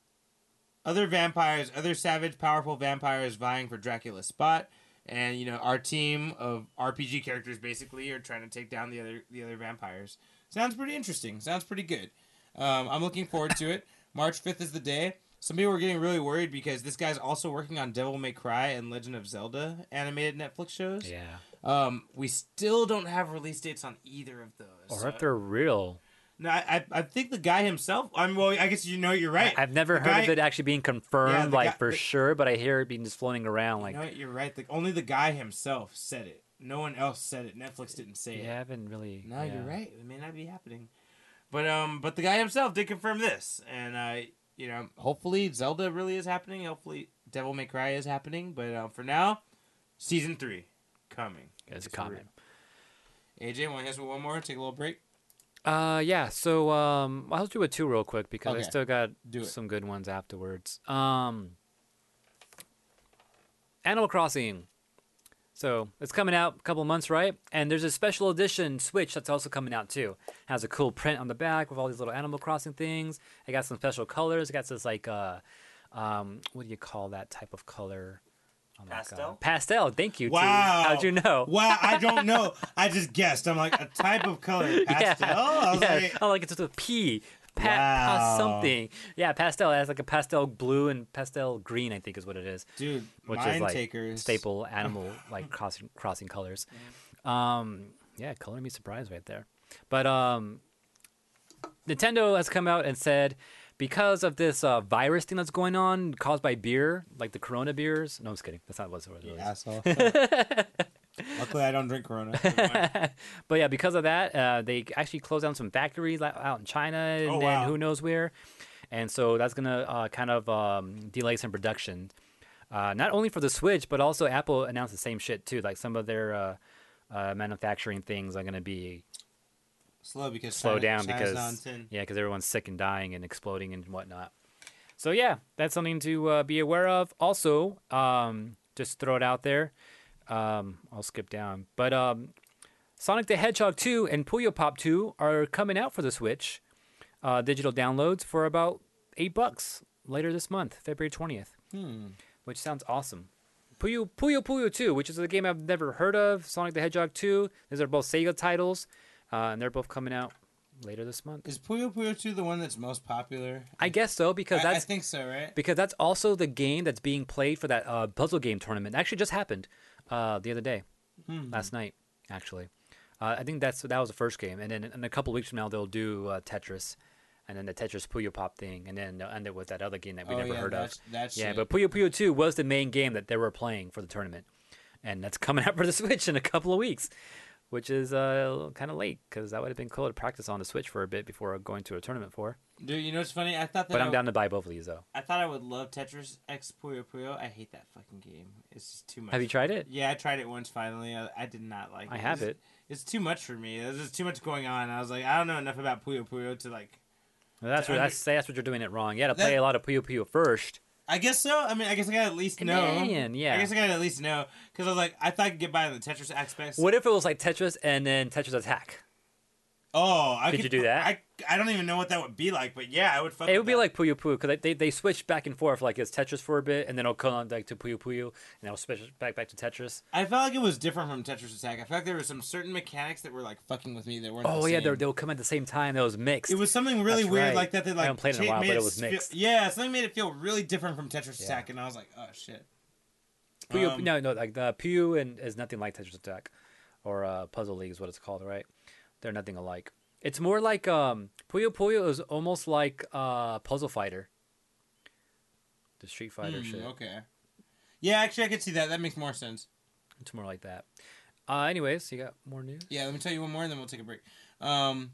other vampires, other savage, powerful vampires vying for Dracula's spot, and you know our team of R P G characters basically are trying to take down the other the other vampires. Sounds pretty interesting. Sounds pretty good. Um, I'm looking forward to it. March fifth is the day. Some people were getting really worried because this guy's also working on Devil May Cry and Legend of Zelda animated Netflix shows. Yeah. Um, we still don't have release dates on either of those. Or So- if they're real. no, I, I I think the guy himself. I mean, well, I guess you know you're right. I've never The heard guy- of it actually being confirmed, Yeah, the like guy- for the- sure, but I hear it being just floating around. Like, You know what? You're right. The, only the guy himself said it. No one else said it. Netflix didn't say yeah, I it. haven't really. No, yeah. you're right. It may not be happening. But um, but the guy himself did confirm this, and uh, you know, hopefully Zelda really is happening. Hopefully Devil May Cry is happening. But uh, for now, season three coming. It's for coming. real. A J, want to hit us with one more? Take a little break. Uh, yeah. So um, I'll do it two real quick because I Okay. still got Do it. some good ones afterwards. Um, Animal Crossing. So it's coming out a couple months, right? And there's a special edition Switch that's also coming out too. Has a cool print on the back with all these little Animal Crossing things. It got some special colors. It got this like uh, um, what do you call that type of color? Oh my Pastel? God. Pastel. Thank you. T. Wow. How'd you know? Wow, I don't know. I just guessed. I'm like, a type of color. Pastel? I was yeah. like, Oh, like it's just a P. Pa- Wow. pa- something. Yeah, pastel. It has like a pastel blue and pastel green, I think is what it is. dude, Which mind is like takers. staple animal like crossing crossing colors. Um, yeah, color me surprised right there. But um, Nintendo has come out and said because of this uh, virus thing that's going on caused by beer, like the Corona beers. No, I'm just kidding. That's not what it was. You asshole. Luckily, I don't drink Corona. But yeah, because of that, uh, they actually closed down some factories out out in China and, Oh, wow. and who knows where. And so that's going to uh, kind of um, delay some production. Uh, not only for the Switch, but also Apple announced the same shit too. Like some of their uh, uh, manufacturing things are going to be Slow because slow China, down China's because not on tin. yeah, because everyone's sick and dying and exploding and whatnot. So yeah, that's something to uh, be aware of. Also, um, just throw it out there. Um, I'll skip down, but um, Sonic the Hedgehog two and Puyo Pop two are coming out for the Switch. Uh, digital downloads for about eight bucks later this month, February twentieth, Hmm. which sounds awesome. Puyo Puyo Puyo two, which is a game I've never heard of. Sonic the Hedgehog two. These are both Sega titles, uh, and they're both coming out later this month. Is Puyo Puyo two the one that's most popular? I guess so because I, I that's think so, right? because that's also the game that's being played for that uh, puzzle game tournament. It actually just happened uh, the other day, Hmm. last night, actually. Uh, I think that's that was the first game, and then in a couple weeks from now they'll do uh, Tetris, and then the Tetris Puyo Pop thing, and then they'll end it with that other game that we oh, never yeah, heard of. that's, That's Yeah, shit. but Puyo Puyo two was the main game that they were playing for the tournament, and that's coming out for the Switch in a couple of weeks, which is uh, kind of late because that would have been cool to practice on the Switch for a bit before going to a tournament for. Dude, you know what's funny? I thought that But I, I'm down to buy both of these though. I thought I would love Tetris X Puyo Puyo. I hate that fucking game. It's just too much. Have you tried it? Yeah, I tried it once finally. I, I did not like it. I have it's, it. It's too much for me. There's just too much going on. I was like, I don't know enough about Puyo Puyo to like. Well, that's To what under- that's, that's what you're doing it wrong. You got to play That- a lot of Puyo Puyo first. I guess so. I mean, I guess I gotta at least And know. then, yeah. I guess I gotta at least know because I was like, I thought I could get by on the Tetris aspects. What if it was like Tetris and then Tetris Attack? Oh, I Did could, you do that? I, I don't even know what that would be like, but yeah, I would. Fuck It with would be that. like Puyo Puyo because they, they switch back and forth. Like it's Tetris for a bit, and then it'll come on like to Puyo Puyo, and then it'll switch back back to Tetris. I felt like it was different from Tetris Attack. I felt like there were some certain mechanics that were like fucking with me that weren't. Oh the yeah, same. they they'll come at the same time. That was mixed. It was something really That's weird right. like that. That like I haven't played it in a cha- while, made but it was feel- mixed. yeah, something made it feel really different from Tetris Yeah. Attack, and I was like, oh shit. Puyo, Um, no, no, like the Puyo and is nothing like Tetris Attack, or uh, Puzzle League is what it's called, right? They're nothing alike. It's more like um, Puyo Puyo is almost like uh, Puzzle Fighter, the Street Fighter Hmm, shit. Okay. Yeah, actually, I could see that. That makes more sense. It's more like that. Uh, anyways, you got more news? Yeah, let me tell you one more, and then we'll take a break. Um,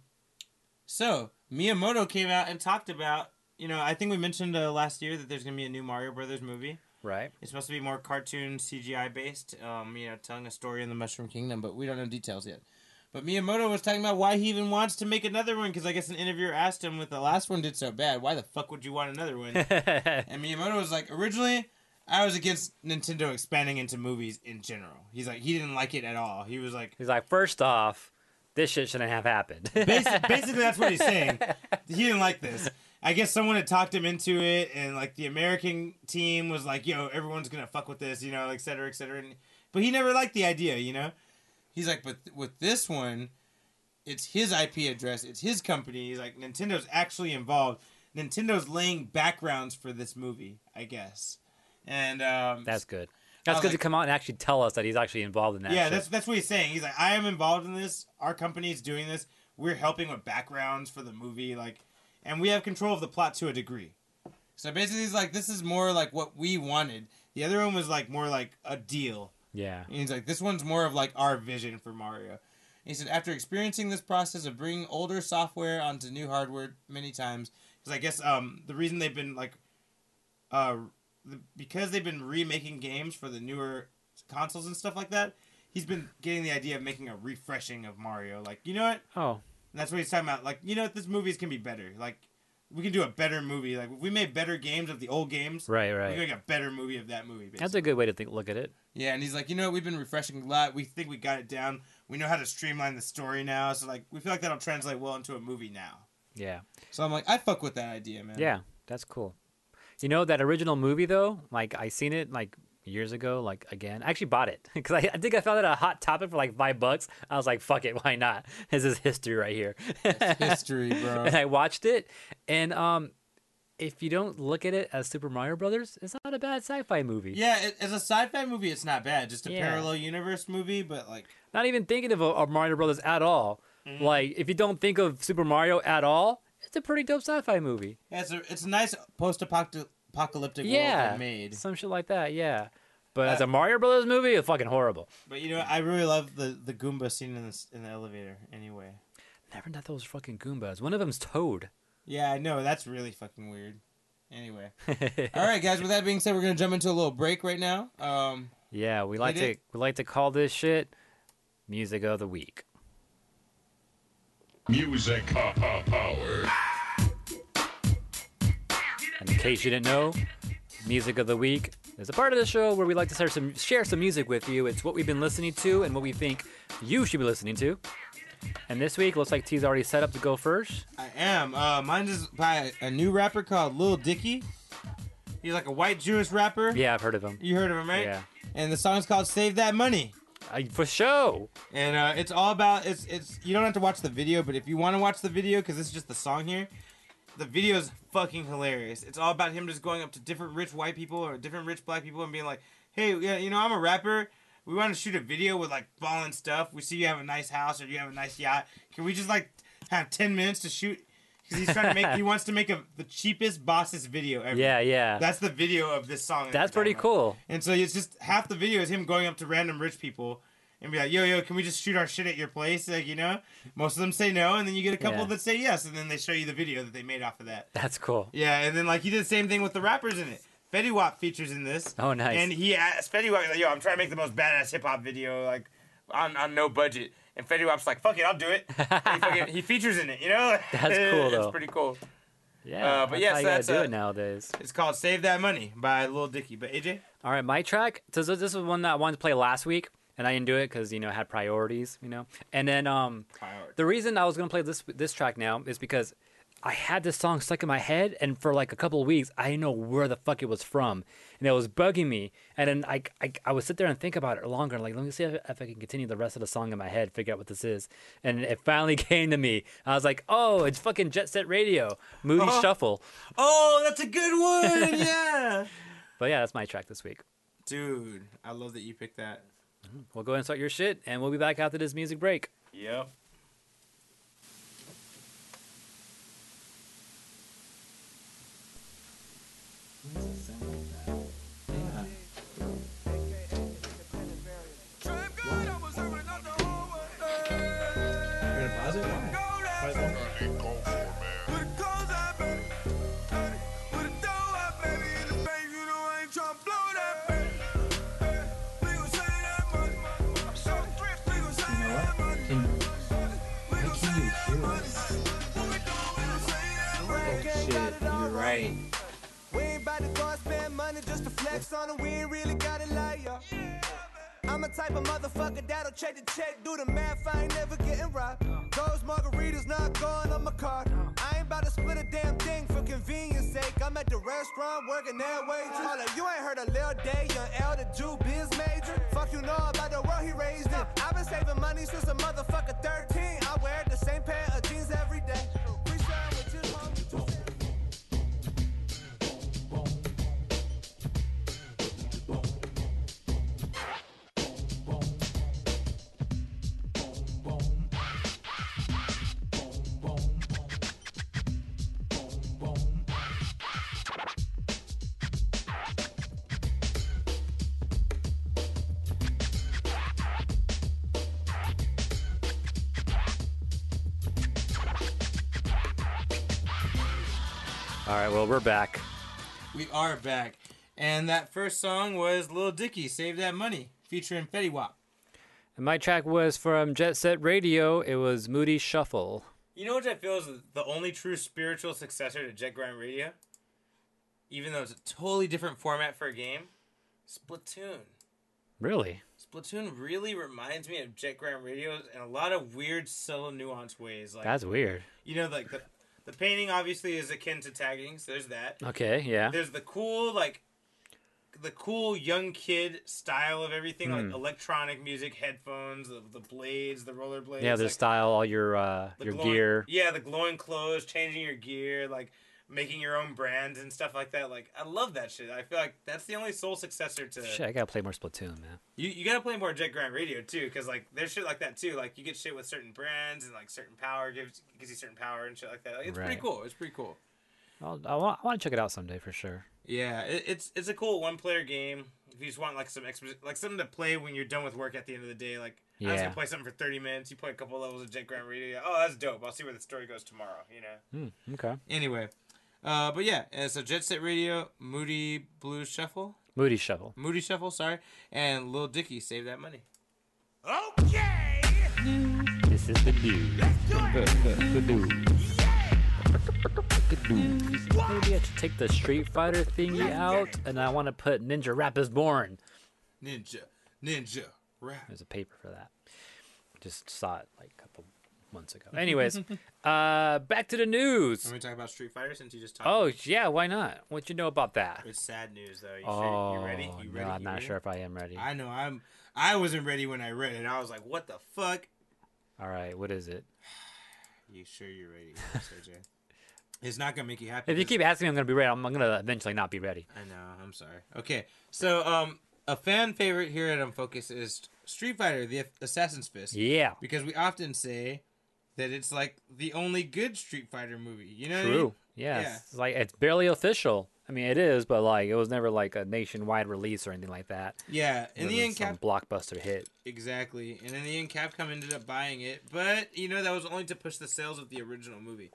so Miyamoto came out and talked about. You know, I think we mentioned uh, last year that there's gonna be a new Mario Brothers movie. Right. It's supposed to be more cartoon C G I based, um, you know, telling a story in the Mushroom Kingdom, but we don't know details yet. But Miyamoto was talking about why he even wants to make another one, because I guess an interviewer asked him, with the last one did so bad, why the fuck would you want another one? And Miyamoto was like, originally, I was against Nintendo expanding into movies in general. He's like, he didn't like it at all. He was like, He's like, first off, this shit shouldn't have happened. Basi- basically, that's what he's saying. He didn't like this. I guess someone had talked him into it, and like the American team was like, "Yo, everyone's gonna fuck with this," you know, et cetera, et cetera. And, but he never liked the idea, you know. He's like, but with this one, it's his I P address, it's his company. He's like, Nintendo's actually involved. Nintendo's laying backgrounds for this movie, I guess. And um, That's good. That's was good to like- come out and actually tell us that he's actually involved in that. yeah, shit. that's that's what he's saying. He's like, I am involved in this. Our company's doing this. We're helping with backgrounds for the movie, like, and we have control of the plot to a degree. So basically, he's like, this is more like what we wanted. The other one was like more like a deal. yeah. And he's like, this one's more of like our vision for Mario. And he said, after experiencing this process of bringing older software onto new hardware many times, because I guess um the reason they've been like, uh, the, because they've been remaking games for the newer consoles and stuff like that, he's been getting the idea of making a refreshing of Mario. Like, you know what? Oh, And that's what he's talking about. Like, you know what? This movies can be better. Like, we can do a better movie. Like, if we made better games of the old games, right, we right. can make a better movie of that movie. Basically. That's a good way to think, look at it. Yeah, and he's like, you know, we've been refreshing a lot. We think we got it down. We know how to streamline the story now. So, like, we feel like that'll translate well into a movie now. Yeah. So I'm like, I fuck with that idea, man. Yeah, that's cool. You know, that original movie, though, like, I seen it, like, years ago, like, again. I actually bought it because I, I think I found it a hot topic for, like, five bucks. I was like, fuck it, why not? This is history right here. It's history, bro. And I watched it, and um, if you don't look at it as Super Mario Brothers, it's not a bad sci-fi movie. Yeah, it, as a sci-fi movie, it's not bad. Just a Yeah. parallel universe movie, but, like, Not even thinking of, of Mario Brothers at all. Mm-hmm. Like, if you don't think of Super Mario at all, it's a pretty dope sci-fi movie. Yeah, it's a it's a nice post-apocalyptic Yeah, world they made. some shit like that. Yeah, but Uh, as a Mario Brothers movie, it's fucking horrible. But you know, I really love the the Goomba scene in this in the elevator. Anyway. Never thought those fucking Goombas. One of them's Toad. Yeah, I know. That's really fucking weird. Anyway. All right, guys. With that being said, we're gonna jump into a little break right now. Um, yeah, we like hit to it. we like to call this shit music of the week. Music power. And in case you didn't know, music of the week is a part of the show where we like to share some share some music with you. It's what we've been listening to and what we think you should be listening to. And this week, looks like T's already set up to go first. I am. Uh, mine is by a new rapper called Lil Dicky. He's like a white Jewish rapper. Yeah, I've heard of him. You heard of him, right? Yeah. And the song's called "Save That Money." Uh, for show. And uh, it's all about it's it's. You don't have to watch the video, but if you want to watch the video, because it's just the song here, the video is fucking hilarious. It's all about him just going up to different rich white people or different rich black people and being like, "Hey, yeah, you know, I'm a rapper. We want to shoot a video with like fallen stuff. We see you have a nice house or you have a nice yacht. Can we just like have ten minutes to shoot?" Because he's trying to make, he wants to make a the cheapest bossest video ever. Yeah, yeah. That's the video of this song. that That's we're pretty talking about. cool. And so it's just half the video is him going up to random rich people and be like, "Yo, yo, can we just shoot our shit at your place?" Like, you know, most of them say no, and then you get a couple Yeah. that say yes, and then they show you the video that they made off of that. That's cool. Yeah, and then like he did the same thing with the rappers in it. Fetty Wap features in this. Oh, nice. And he asked Fetty Wap, like, "Yo, I'm trying to make the most badass hip hop video, like on, on no budget." And Fetty Wap's like, "Fuck it, I'll do it." And he, fucking, he features in it, you know? That's cool, though. It's pretty cool. Yeah, Uh, but that's yes, how you gotta that's, do uh, it nowadays. It's called "Save That Money" by Lil Dicky. But A J, All right, my track. So this this was one that I wanted to play last week, and I didn't do it because you know I had priorities, you know. And then um, Priority. the reason I was gonna play this this track now is because I had this song stuck in my head, and for like a couple of weeks, I didn't know where the fuck it was from, and it was bugging me. And then I, I, I would sit there and think about it longer, like let me see if, if I can continue the rest of the song in my head, figure out what this is. And it finally came to me. I was like, oh, it's fucking Jet Set Radio, Moody Oh. Shuffle. Oh, that's a good one. Yeah. But yeah, that's my track this week. Dude, I love that you picked that. We'll go ahead and start your shit, and we'll be back after this music break. Yep. Shit, you're right. We ain't about to go and spend money just to flex on them. We ain't really got it like ya. I'm a type of motherfucker that'll check the check, do the math, I ain't never getting robbed. Those margaritas not going on my card. I ain't about to split a damn thing for convenience sake. I'm at the restaurant working that way too. Hold up, you ain't heard of Lil Day, young L, the Jew biz major. Fuck you know about the world he raised in. I've been saving money since a motherfucker thirteen. I wear the same pair of jeans every day. Freestyle with Jim Home. All right, well, we're back. We are back. And that first song was Lil Dicky, "Save That Money," featuring Fetty Wap. And my track was from Jet Set Radio. It was Moody Shuffle. You know what I feel is the only true spiritual successor to Jet Grind Radio? Even though it's a totally different format for a game? Splatoon. Really? Splatoon really reminds me of Jet Grind Radio in a lot of weird, subtle, nuanced ways. Like, That's weird. you know, like the, the painting obviously is akin to tagging, so there's that. Okay, yeah. There's the cool, like, the cool young kid style of everything, Hmm. like electronic music, headphones, the, the blades, the roller blades. Yeah, their like, style, all your uh, the your glowing- gear. Yeah, the glowing clothes, changing your gear, like making your own brands and stuff like that. Like, I love that shit. I feel like that's the only sole successor to. Shit, I gotta play more Splatoon, man. You you gotta play more Jet Grind Radio too, because like there's shit like that too. Like you get shit with certain brands and like certain power gives gives you certain power and shit like that. Like, it's Right. pretty cool. It's pretty cool. I'll, I want I want to check it out someday for sure. Yeah, it, it's it's a cool one player game. If you just want like some expo- like something to play when you're done with work at the end of the day, like I was Yeah. gonna play something for thirty minutes. You play a couple levels of Jet Grind Radio. Oh, that's dope. I'll see where the story goes tomorrow. You know. Hmm, okay. Anyway, uh, but yeah, uh, so Jet Set Radio, Moody Blues Shuffle, Moody Shovel. Moody Shuffle, sorry, and Lil Dicky Save That Money. Okay, This is the news. The, the, the news. The news. Maybe I should take the Street Fighter thingy out, and I want to put Ninja Rap is Born. Ninja, Ninja, rap. There's a paper for that. Just saw it like a couple months ago. Anyways, uh, back to the news. Let me talk about Street Fighter since you just talked. Oh yeah, why not? What you know about that? It's sad news though. You Oh, sure? You ready? You ready? no, I'm You not ready? sure if I am ready. I know I'm. I wasn't ready when I read it. I was like, "What the fuck?" All right, what is it? You sure you're ready, Sergey? It's not gonna make you happy. If you 'cause- keep asking me, I'm gonna be ready. I'm, I'm gonna eventually not be ready. I know. I'm sorry. Okay, so um, a fan favorite here at Unfocus is Street Fighter: The Assassin's Fist. Yeah, Because we often say that it's like the only good Street Fighter movie. You know what I mean? true. Yes. Yeah. It's like it's barely official. I mean, it is, but like it was never like a nationwide release or anything like that. Yeah. In It the wasn't end, some Cap blockbuster hit. exactly, and in the end, Capcom ended up buying it, but you know that was only to push the sales of the original movie.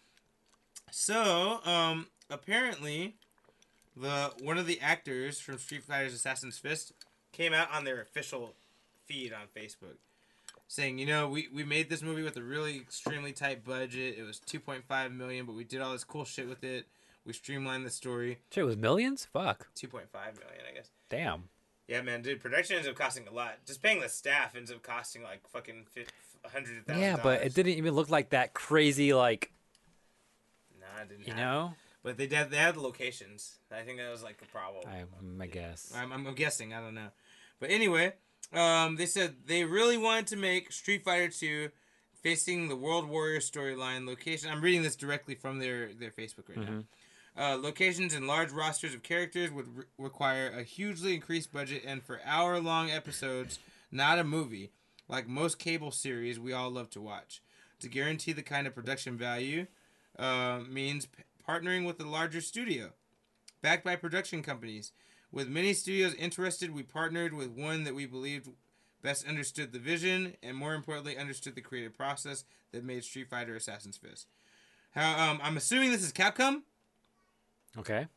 So, um, apparently, the one of the actors from Street Fighter's Assassin's Fist came out on their official feed on Facebook, saying, you know, we, we made this movie with a really extremely tight budget. It was two point five million, but we did all this cool shit with it. We streamlined the story. Shit, it was millions? Fuck. two point five million, I guess. Damn. Yeah, man, dude, production ends up costing a lot. Just paying the staff ends up costing like fucking hundreds of thousands. Yeah, but it didn't even look like that crazy, like, Nah, it didn't you happen. know? But they did. They had the locations. I think that was like a problem. I, I guess. I'm, I'm guessing. I don't know. But anyway, um, they said they really wanted to make Street Fighter two facing the World Warrior storyline location. I'm reading this directly from their, their Facebook right now. Uh, locations and large rosters of characters would re- require a hugely increased budget, and for hour-long episodes, not a movie, like most cable series we all love to watch. To guarantee the kind of production value uh, means p- partnering with a larger studio, backed by production companies. With many studios interested, we partnered with one that we believed best understood the vision and, more importantly, understood the creative process that made Street Fighter Assassin's Fist. How, um, I'm assuming this is Capcom. Okay.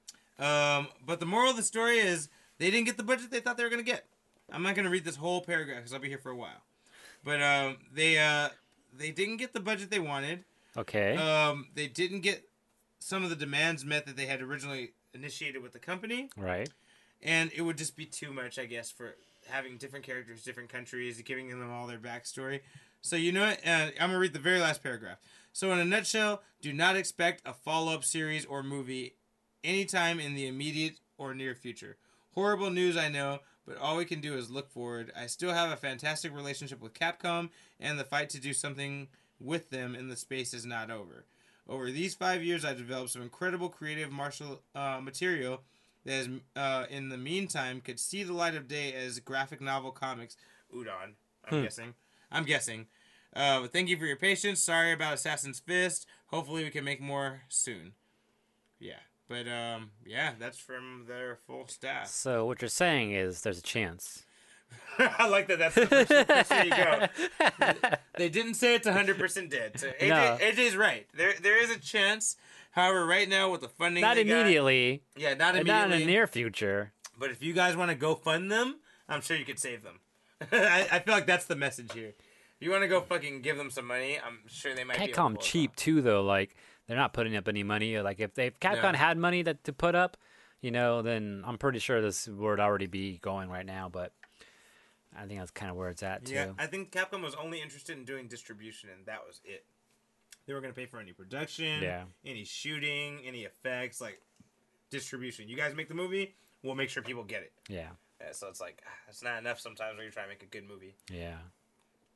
Um, but the moral of the story is they didn't get the budget they thought they were going to get. I'm not going to read this whole paragraph because I'll be here for a while. But um, they uh, they didn't get the budget they wanted. Okay. Um, they didn't get some of the demands met that they had originally initiated with the company. right. And it would just be too much, I guess, for having different characters, different countries, giving them all their backstory. So you know what? Uh, I'm going to read the very last paragraph. So in a nutshell, do not expect a follow-up series or movie anytime in the immediate or near future. Horrible news, I know, but all we can do is look forward. I still have a fantastic relationship with Capcom, and the fight to do something with them in the space is not over. Over these five years, I've developed some incredible creative martial uh, material that, is, uh, in the meantime, could see the light of day as graphic novel comics. Udon, I'm Hmm. guessing. I'm guessing. Uh, but thank you for your patience. Sorry about Assassin's Fist. Hopefully we can make more soon. Yeah. But, um, yeah, that's from their full staff. So what you're saying is there's a chance. I like that. That's the first, first way you go. They didn't say it's one hundred percent dead. So A J, No. A J's right. There, There is a chance. However, right now with the funding Not they got- immediately. yeah, not and immediately. not in the near future. But if you guys want to go fund them, I'm sure you could save them. I, I feel like that's the message here. If you want to go fucking give them some money, I'm sure they might be able to Capcom pull it cheap off. too, though. Like they're not putting up any money. Like if they if Capcom No. had money that to put up, you know, then I'm pretty sure this would already be going right now. But I think that's kind of where it's at too. Yeah, I think Capcom was only interested in doing distribution, and that was it. They were going to pay for any production, Yeah. any shooting, any effects, like distribution. You guys make the movie, we'll make sure people get it. Yeah. Yeah, so it's like, ah, it's not enough sometimes when you're trying to make a good movie. Yeah.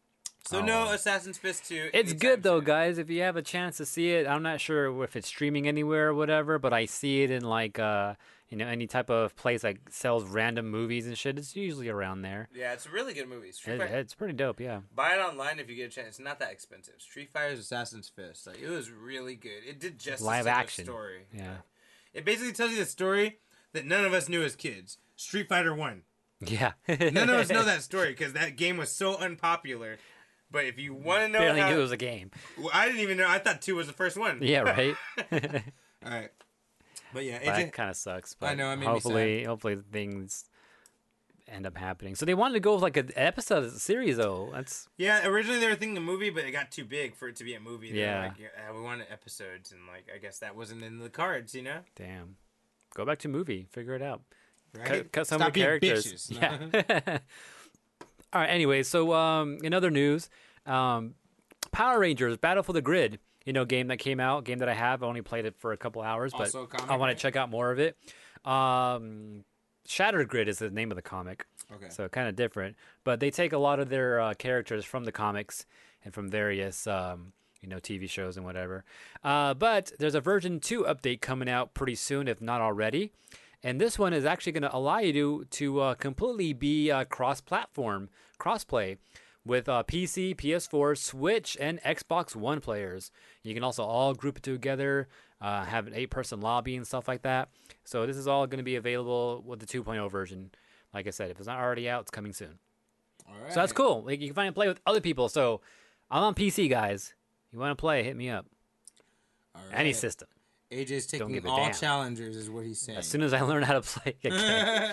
So Oh. no Assassin's Fist two. It's anytime good though, soon. guys. If you have a chance to see it, I'm not sure if it's streaming anywhere or whatever, but I see it in like uh, you know, any type of place like sells random movies and shit. It's usually around there. Yeah, it's a really good movie. Street It, Fighter. it's pretty dope, yeah. Buy it online if you get a chance. It's not that expensive. Street Fighter's Assassin's Fist. Like it was really good. It did justice Live to action. the story. Yeah. It basically tells you the story that none of us knew as kids. Street Fighter One. Yeah. None of us know that story because that game was so unpopular. But if you want to know, Barely how, knew it was a game. Well, I didn't even know. I thought two was the first one. Yeah, right. All right. But yeah, That it, kind of sucks. But I know, it made me hopefully, hopefully things end up happening. So they wanted to go with like an episode of the series, though. That's yeah. Originally they were thinking a movie, but it got too big for it to be a movie. They were Yeah. like, yeah, we wanted episodes, and like I guess that wasn't in the cards, you know. damn. Go back to movie. Figure it out. Right? Cut, cut some Stop of the being characters. bitches. Yeah. All right. Anyway, so um, in other news, um, Power Rangers: Battle for the Grid. You know, game that came out, game that I have. I only played it for a couple hours, but Also a comic, I want right? to check out more of it. Um, Shattered Grid is the name of the comic. Okay. So kind of different, but they take a lot of their uh, characters from the comics and from various, um, you know, T V shows and whatever. Uh, but there's a version two update coming out pretty soon, if not already. And this one is actually going to allow you to to uh, completely be uh, cross-platform, cross-play with uh, P C, P S four, Switch, and Xbox One players. You can also all group it together, uh, have an eight-person lobby and stuff like that. So this is all going to be available with the two point oh version. Like I said, if it's not already out, it's coming soon. All right. So that's cool. Like you can finally play with other people. So I'm on P C, guys. You want to play? Hit me up. All Any right. system. A J's Don't taking give a all damn. challengers, is what he's saying. As soon as I learn how to play. Okay.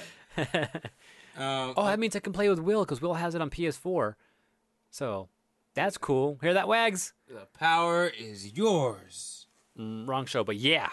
um, Oh, that means I can play with Will because Will has it on P S four. So that's cool. Hear that, Wags? the power is yours. Mm, wrong show, but yeah.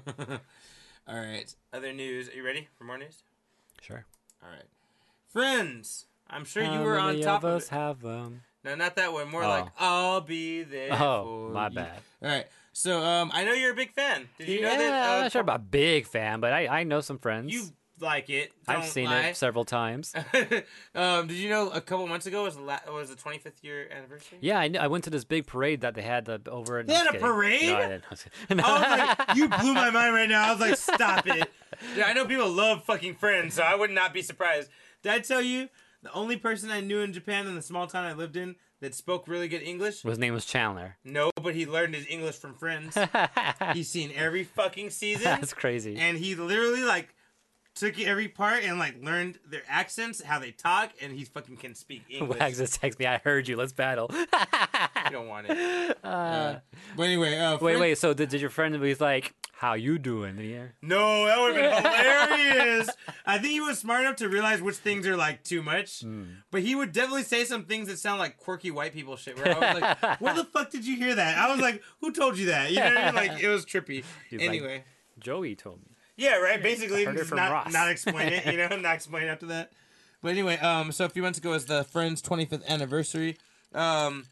All right. Other news. Are you ready for more news? Sure. All right. Friends. I'm sure you How were on many top of of us it. have them? No, not that one. More Oh. like I'll be there. Oh, for my you. bad. All right. So um, I know you're a big fan. Did you yeah, know that? Uh, I'm not sure about a big fan, but I, I know some friends. You like it? I've Don't seen lie. it several times. um, did you know a couple months ago was the la- was the twenty-fifth year anniversary? Yeah, I, kn- I went to this big parade that they had uh, over. They had a parade? No, I didn't. I was kidding. I was like, you blew my mind right now. I was like, stop it. Yeah, I know people love fucking Friends, so I would not be surprised. Did I tell you the only person I knew in Japan in the small town I lived in that spoke really good English? His name was Chandler. No, but he learned his English from Friends. He's seen every fucking season. That's crazy. And he literally like took every part and like learned their accents, how they talk, and he fucking can speak English. Wags just text me. I heard you. Let's battle. You don't want it. Uh, but anyway, uh, Wait, Friends- wait. So did, did your friend was like, "How you doing?" Yeah. No, that would have been hilarious. I think he was smart enough to realize which things are like too much. Hmm. But he would definitely say some things that sound like quirky white people shit. Where I was like, "Where the fuck did you hear that?" I was like, "Who told you that?" You know what I mean? Like it was trippy. He's like, anyway, Joey told me. yeah, right. Basically, heard it just from not Ross. not explain it. You know, not explain after that. But anyway, um, so a few months ago was the Friends twenty-fifth anniversary. Um.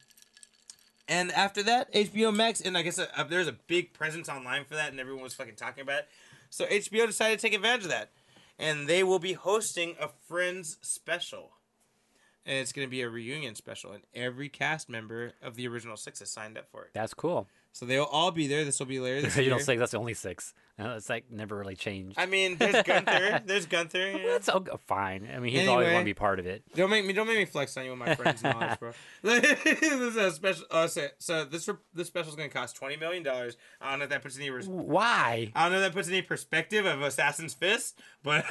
And after that, H B O Max, and I guess uh, uh, there's a big presence online for that, and everyone was fucking talking about it. So H B O decided to take advantage of that, and they will be hosting a Friends special, and it's going to be a reunion special, and every cast member of the original six has signed up for it. That's cool. So they'll all be there. This will be later The this original year. six. That's the only six. Uh, it's like never really changed. I mean, there's Gunther. There's Gunther. You know? That's okay, fine. I mean, he's always Anyway. want to be part of it. Don't make me don't make me flex on you with my friends' knowledge, bro. This is a special. Uh, so, so this this special is going to cost twenty million dollars. I don't know if that puts any. Res- Why? I don't know if that puts any perspective of Assassin's Fist, but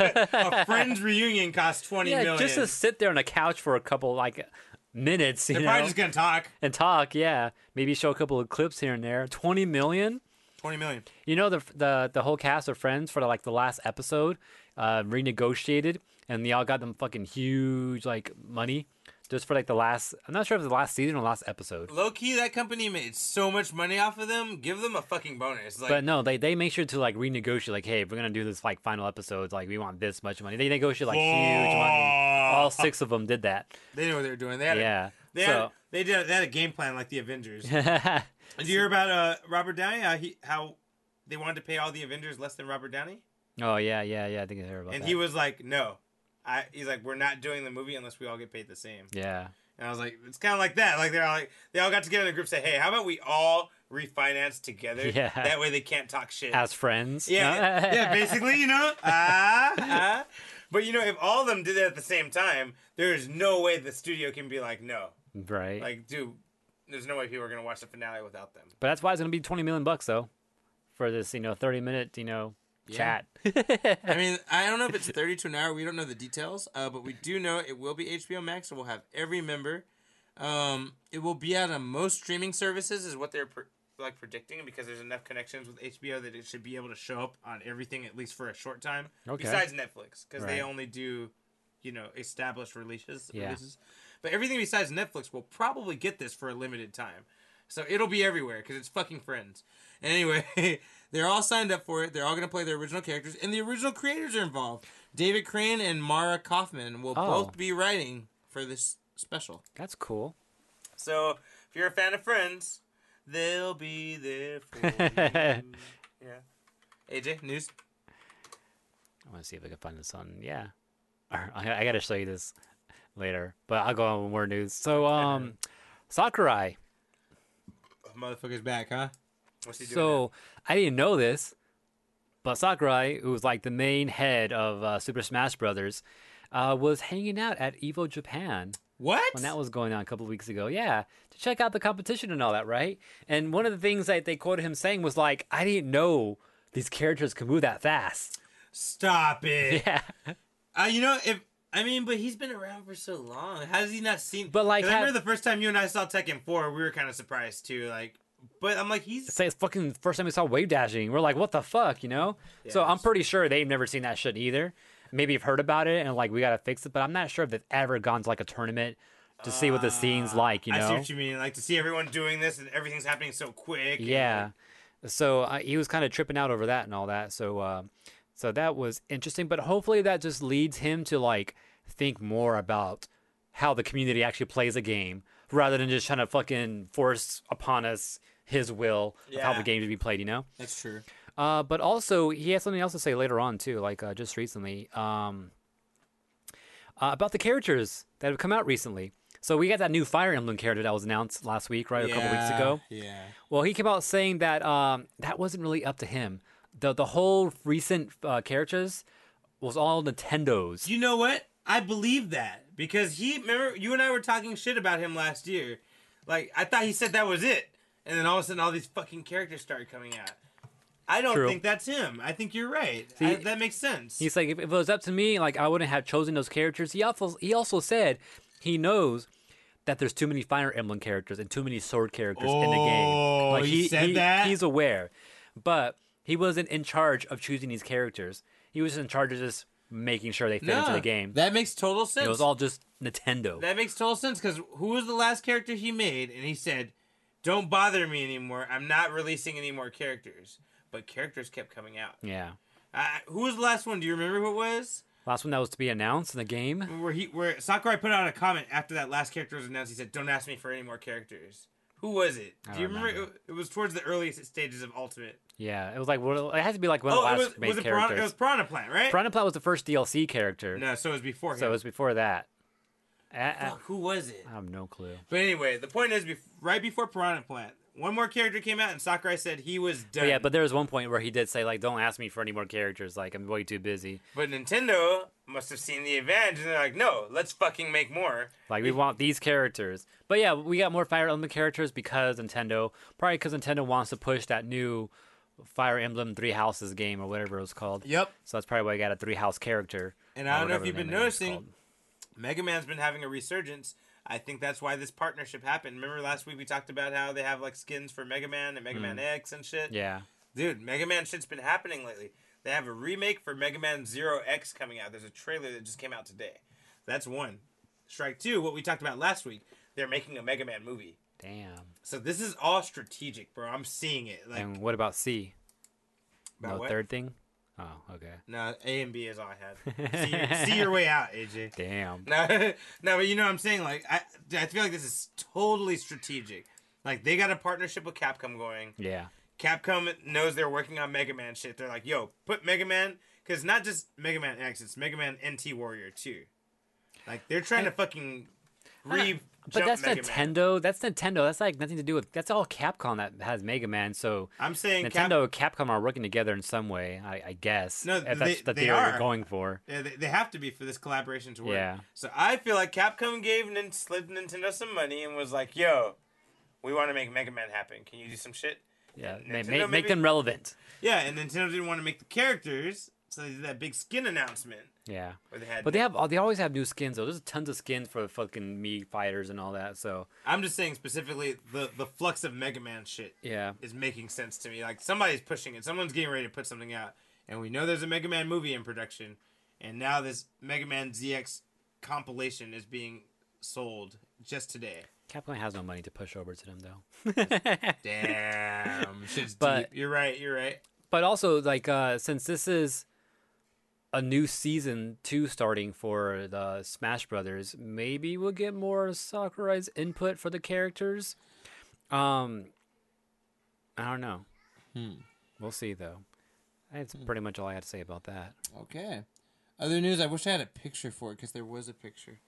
a Friends reunion costs twenty Yeah, million. just to sit there on a couch for a couple like minutes, you They're know, probably just going to talk. and talk. Yeah, maybe show a couple of clips here and there. Twenty million. Twenty million. You know the the the whole cast of Friends for the, like the last episode, uh, renegotiated, and they all got them fucking huge like money just for like the last. I'm not sure if it was the last season or last episode. Low key, that company made so much money off of them. Give them a fucking bonus. Like, But no, they they make sure to like renegotiate. Like, hey, if we're gonna do this like final episodes, like we want this much money. They negotiate like huge money. All six of them did that. they know what they were doing. They had Yeah. A, they had, So. they did. They had a game plan like the Avengers. Did you hear about uh, Robert Downey? How, he, how they wanted to pay all the Avengers less than Robert Downey, Oh yeah, yeah, yeah. I think I heard about and that. he was like, "No, I he's like, we're not doing the movie unless we all get paid the same. Yeah. And I was like, it's kind of like that. Like they're all like, they all got together in a group, say, hey, how about we all refinance together? Yeah. That way they can't talk shit. As friends. Yeah, yeah, basically, you know, ah, ah. But you know, if all of them did it at the same time, there is no way the studio can be like, no, Right. like, dude, there's no way people are gonna watch the finale without them. But that's why it's gonna be twenty million bucks though, for this you know thirty minute you know Yeah. chat. I mean, I don't know if it's thirty to an hour. We don't know the details, uh, but we do know it will be H B O Max, so we'll have every member. Um, it will be out on most streaming services, is what they're pre- like predicting, because there's enough connections with H B O that it should be able to show up on everything at least for a short time. Okay. Besides Netflix, because they Right. only do, you know, established releases. Yeah. releases. But everything besides Netflix will probably get this for a limited time. So it'll be everywhere because it's fucking Friends. And anyway, they're all signed up for it. They're all going to play their original characters. And the original creators are involved. David Crane and Mara Kaufman will Oh. both be writing for this special. That's cool. So if you're a fan of Friends, they'll be there for you. Yeah. A J, news? I want to see if I can find this on. Yeah, I, I got to show you this later, but I'll go on with more news. So, um, Sakurai. Motherfucker's back, huh? What's he doing So I didn't know this, but Sakurai, who was like the main head of uh, Super Smash Brothers, uh, was hanging out at Evo Japan now? What? when that was going on a couple of weeks ago. Yeah, to check out the competition and all that, right? And one of the things that they quoted him saying was like, "I didn't know these characters could move that fast." Stop it. Yeah, Uh, you know, if I mean, but he's been around for so long. How has he not seen? But, like, 'Cause I have- remember the first time you and I saw Tekken four, we were kind of surprised too. Like, but I'm like, he's say it's fucking first time we saw wave dashing. We're like, what the fuck, you know? so I'm it's- pretty sure they've never seen that shit either. Maybe you've heard about it and like we gotta fix it, but I'm not sure if they've ever gone to like a tournament to see what the scene's like, you I see know? what you mean. Like to see everyone doing this and everything's happening so quick. and, Yeah. So uh, he was kind of tripping out over that and all that. So, uh, so that was interesting. But hopefully that just leads him to like think more about how the community actually plays a game, rather than just trying to fucking force upon us his will of how Yeah. the game to be played. You know. that's true. Uh, but also he has something else to say later on too, like uh, just recently, um, uh, about the characters that have come out recently. So we got that new Fire Emblem character that was announced last week, right, a couple weeks ago. Yeah. Well, he came out saying that um, that wasn't really up to him. The the whole recent uh, characters was all Nintendo's. You know what? I believe that because he remember you and I were talking shit about him last year. Like I thought he said that was it, and then all of a sudden all these fucking characters started coming out. I don't True. think that's him. I think you're right. See, I, that makes sense. He's like, if, if it was up to me, like I wouldn't have chosen those characters. He also he also said he knows that there's too many Fire Emblem characters and too many Sword characters in the game. Oh, Like he said that? He's aware, but he wasn't in charge of choosing these characters. He was in charge of just making sure they fit into the game. That makes total sense. It was all just Nintendo. That makes total sense because who was the last character he made? And he said, "Don't bother me anymore. I'm not releasing any more characters." But characters kept coming out. Yeah. Uh, who was the last one? Do you remember who it was? Last one that was to be announced in the game. Where he, where Sakurai put out a comment after that last character was announced. He said, "Don't ask me for any more characters." Who was it? I Do you don't remember? remember. It, it was towards the earliest stages of Ultimate. Yeah, it was like well, it had to be like one of the Oh, it last was main was it Piranha? characters. It was Piranha Plant, right? Piranha Plant was the first D L C character, No, so it was before him. so it was before that. I, I- Fuck, who was it? I have no clue. But anyway, the point is, bef- right before Piranha Plant, one more character came out, and Sakurai said he was done. But yeah, but there was one point where he did say like, "Don't ask me for any more characters. Like I'm way too busy. But Nintendo must have seen the advantage, and they're like, "No, let's fucking make more." Like we want these characters." But yeah, we got more Fire Emblem characters because Nintendo, probably because Nintendo wants to push that new Fire Emblem Three Houses game or whatever it was called. Yep. So that's probably why I got a three house character. And or I don't know whatever if you've the been name of it was noticing, called. Mega Man's been having a resurgence. I think that's why this partnership happened. Remember last week we talked about how they have like skins for Mega Man and Mega Man X and shit? Mm. Yeah. Dude, Mega Man shit's been happening lately. They have a remake for Mega Man Zero X coming out. There's a trailer that just came out today. That's one. Strike two, what we talked about last week. They're making a Mega Man movie. Damn. So this is all strategic, bro. I'm seeing it. Like, And what about C? about No what? third thing? Oh, okay. No, A and B is all I had. See your, see your way out, A J. Damn. No, no, but you know what I'm saying? Like, I, I feel like this is totally strategic. Like, they got a partnership with Capcom going. Yeah. Capcom knows they're working on Mega Man shit. They're like, yo, put Mega Man, because not just Mega Man X, it's Mega Man N T Warrior two. Like they're trying to fucking re. But that's Mega Nintendo. Man. That's Nintendo. That's like nothing to do with. That's all Capcom that has Mega Man. So I'm saying Nintendo, Cap- Capcom are working together in some way. I, I guess. No, if they, that's the they theory are you're going for. Yeah, they, they have to be for this collaboration to work. Yeah. So I feel like Capcom gave Nin- slid Nintendo some money and was like, "Yo, we want to make Mega Man happen. Can you do some shit?" Yeah, And make, Nintendo make, make maybe- them relevant. Yeah, and Nintendo didn't want to make the characters, so they did that big skin announcement Yeah. where they had. But they have they always have new skins though. There's tons of skins for fucking Mii fighters and all that. So I'm just saying specifically the the flux of Mega Man shit yeah, is making sense to me. Like somebody's pushing it. Someone's getting ready to put something out, and we know there's a Mega Man movie in production, and now this Mega Man Z X compilation is being sold just today. Capcom has no money to push over to them though. Damn, shit's But- deep. You're right. You're right. But also like uh, since this is a new season two starting for the Smash Brothers, maybe we'll get more Sakurai's input for the characters. Um, I don't know. Hmm. We'll see though. That's pretty much all I had to say about that. Okay. Other news. I wish I had a picture for it because there was a picture.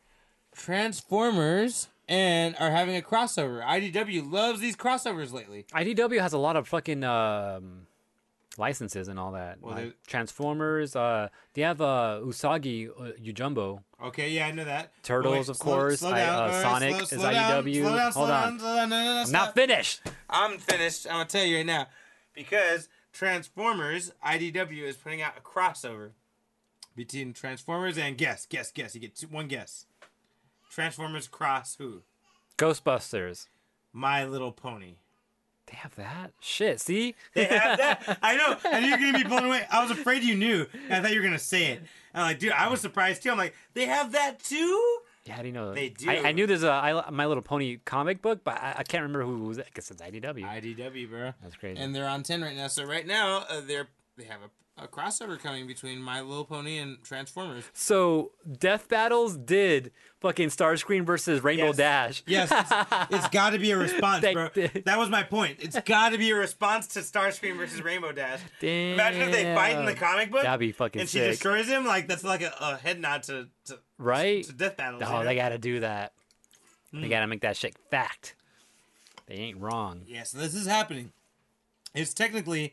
Transformers and are having a crossover. I D W loves these crossovers lately. I D W has a lot of fucking um, licenses and all that. Well, like there- Transformers. Uh, they have uh, Usagi uh, Yujumbo. Okay, yeah, I know that. Turtles, Wait, of slow- course. slow I- down. uh, All right, Sonic slow- is slow down, I D W. Slow down, slow Hold down, on. slow down. No, no, no, I'm stop. not finished. I'm finished. I'm gonna tell you right now, because Transformers I D W is putting out a crossover between Transformers and guess, guess, guess. You get two, one guess. Transformers cross who? Ghostbusters. My Little Pony. They have that? Shit, see? They have that. I know. I knew you were gonna be blown away. I was afraid you knew. I thought you were gonna say it. I'm like, dude, I was surprised too. I'm like, they have that too. Yeah, how do you know? They do. I, I knew there's a I, My Little Pony comic book, but I, I can't remember who was it. I guess it's I D W. I D W, bro. That's crazy. And they're on ten right now. So right now, uh, they're they have a, a crossover coming between My Little Pony and Transformers. So, Death Battles did fucking Starscream versus Rainbow Yes. Dash. Yes, it's, it's got to be a response, They bro. did. That was my point. It's got to be a response to Starscream versus Rainbow Dash. Imagine if they fight in the Damn. comic book. That'd be fucking and she sick. destroys him. Like that's like a, a head nod to, to Right? to Death Battles. Oh, you know? they gotta do that. They Hmm. gotta make that shit fact. They ain't wrong. Yeah, so this is happening. It's technically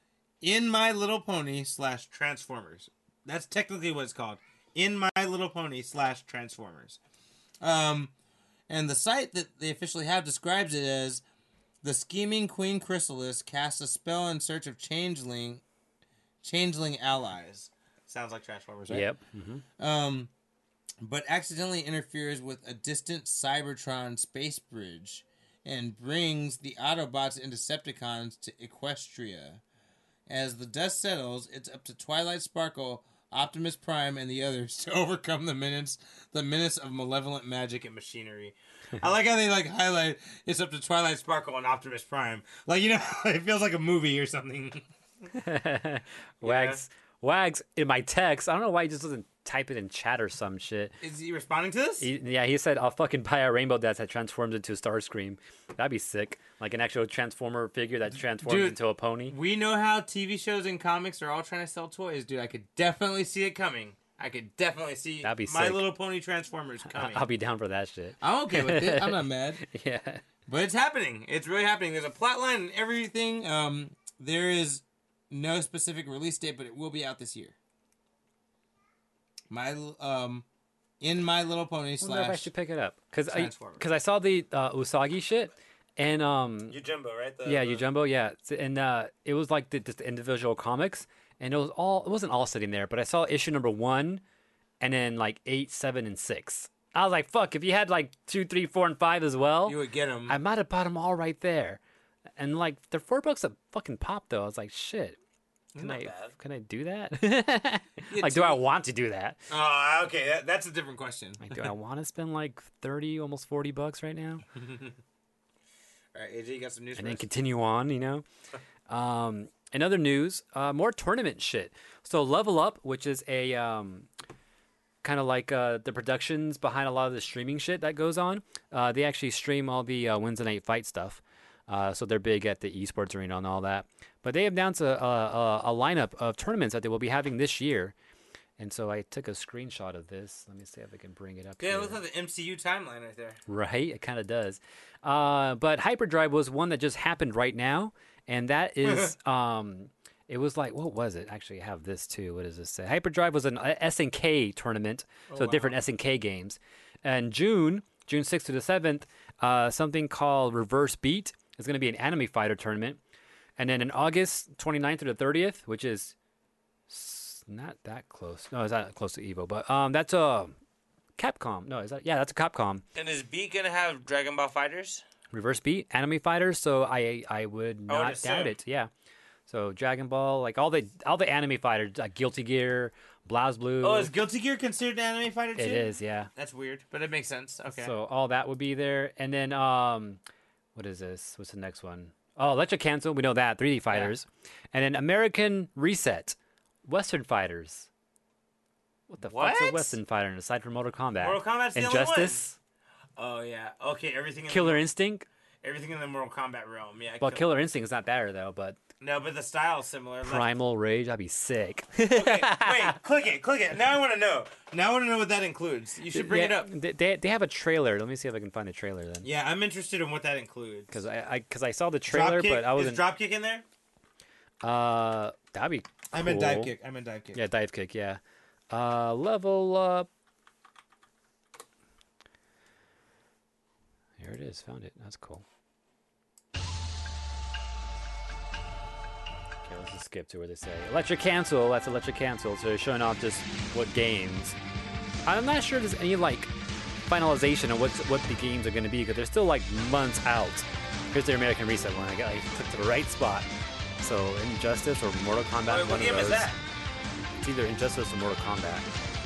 In My Little Pony slash Transformers. That's technically what it's called. In My Little Pony slash Transformers. Um, and the site that they officially have describes it as the scheming Queen Chrysalis casts a spell in search of changeling, changeling allies. Sounds like Transformers, right? Yep. hmm Um, but accidentally interferes with a distant Cybertron space bridge and brings the Autobots and Decepticons to Equestria. As the dust settles, it's up to Twilight Sparkle, Optimus Prime, and the others to overcome the menace, the menace of malevolent magic and machinery. I like how they like highlight it's up to Twilight Sparkle and Optimus Prime. Like, you know, it feels like a movie or something. Wags, Wags in my text. I don't know why he just doesn't type it in chat or some shit. Is he responding to this? He, yeah, he said, "I'll fucking buy a Rainbow Dash that transforms into Starscream." That'd be sick, like an actual Transformer figure that transforms Dude, into a pony. We know how T V shows and comics are all trying to sell toys, dude. I could definitely see it coming. I could definitely see That'd be My sick. Little Pony Transformers coming. I'll be down for that shit. I'm okay with it. I'm not mad. Yeah. But it's happening. It's really happening. There's a plot line and everything. Um, there is no specific release date, but it will be out this year. My um, in My Little Pony I wonder if I slash should pick it up because I Transformers. because I saw the uh, Usagi shit and um Yujumbo, right? The, yeah the- Yujumbo yeah and uh it was like the, just the individual comics and it was all it wasn't all sitting there, but I saw issue number one and then like eight, seven, and six. I was like, fuck, if you had like two, three, four, and five as well, You would get them. I might have bought them all right there. And like they're four bucks a fucking pop though. I was like, shit. Can Not I bad. can I do that? Yeah, like, do two- I want to do that? Oh, okay. That, that's a different question. Like, do I want to spend like thirty, almost forty bucks right now? All right, A J, you got some news And for then us? continue on, you know? Um, in other news, uh, more tournament shit. So Level Up, which is a um, kind of like uh, the productions behind a lot of the streaming shit that goes on, uh, they actually stream all the uh, Wednesday Night Fight stuff. Uh, so they're big at the esports arena and all that. But they have announced a, a, a lineup of tournaments that they will be having this year. And so I took a screenshot of this. Let me see if I can bring it up. Yeah, here. it looks like the M C U timeline right there. Right, it kind of does. Uh, but Hyperdrive was one that just happened right now, and that is, um, it was like, what was it? Actually, I have this too. What does this say? Hyperdrive was an S N K tournament, so wow. different S N K games. And June, June sixth to the seventh, uh, something called Reverse Beat is going to be an anime fighter tournament. And then in August twenty-ninth through the thirtieth, which is s- not that close. No, it's not close to Evo, but um, that's a Capcom. No, is that? Yeah, that's a Capcom. And is Beat gonna have Dragon Ball Fighters? Reverse Beat, anime fighters. So I I would I would not doubt assume. it. Yeah. So Dragon Ball, like all the all the anime fighters, like Guilty Gear, BlazBlue. Oh, is Guilty Gear considered an anime fighter too? it is, yeah. That's weird, but it makes sense. Okay. So all that would be there, and then um, what is this? What's the next one? Oh, Electric Cancel. We know that three D fighters, and then American Reset, Western fighters. What the fuck's a What? Western fighter aside from Mortal Kombat? Mortal Kombat's the only Injustice, oh yeah. Okay. Everything. In Killer The, Instinct. everything in the Mortal Kombat realm. Yeah. Well, Kill- Killer Instinct is not there though, but No, but the style's similar. Like- Primal Rage, that'd be sick. okay. Wait. Click it. Click it. Now I want to know. Now I want to know what that includes. You should bring it Yeah, up. They, they they have a trailer. Let me see if I can find a trailer then. Yeah, I'm interested in what that includes. Because I I because I saw the trailer, Dropkick? but I Is wasn't. Dropkick in there? Uh, that'd be. I'm in cool. dive kick. I'm in dive kick. Yeah, dive kick. Yeah. Uh, level up. Here it is. Found it. That's cool. Okay, let's just skip to where they say Electric Cancel. That's Electric Cancel. So they're showing off just what games. I'm not sure there's any like finalization of what's what the games are going to be because they're still like months out. Here's their American Reset one. I got I clicked to the right spot. So Injustice or Mortal Kombat. Wait, one what of game those. is that? It's either Injustice or Mortal Kombat.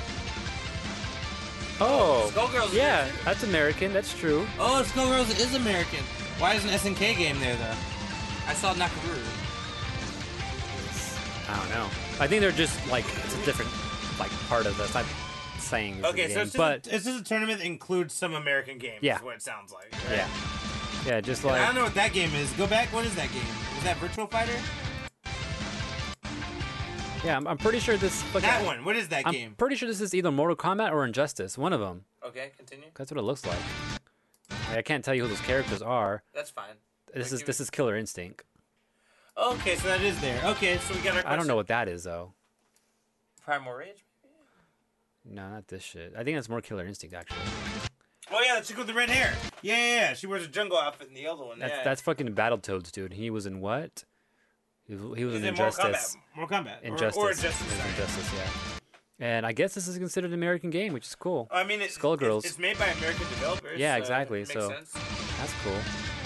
Oh, Skullgirls is yeah, there, too? that's American. That's true. Oh, Skullgirls is American. Why is an S N K game there though? I saw Nakaruru. I don't know. I think they're just like it's a different like part of the type saying. It's Okay, a so game. it's just, but a, it's just a tournament that includes some American games. Yeah. Is what it sounds like. Right? yeah, yeah, just And I like don't know what that game is. Go back. What is that game? Is that Virtual Fighter? yeah. I'm, I'm pretty sure this. Look, That one. What is that I'm game? pretty sure this is either Mortal Kombat or Injustice. One of them. Okay, continue. That's what it looks like. I can't tell you who those characters are. That's fine. This Like, is give this it- is Killer Instinct. Okay, so that is there. Okay, so we got our. I don't know what that is though. Primal Rage. No, not this shit. I think that's more Killer Instinct actually. Oh yeah, the chick with the red hair. Yeah, yeah, yeah. She wears a jungle outfit in the other one. That's yeah. that's fucking Battletoads, dude. He was in what? He was, he was He's in in Mortal Injustice. Kombat. Mortal Kombat. Or- Injustice. Or, Injustice. He was in sorry. Injustice, yeah. And I guess this is considered an American game, which is cool. I mean, it's, Skullgirls. It's, it's made by American developers. Yeah, so exactly, It makes so- sense. That's cool.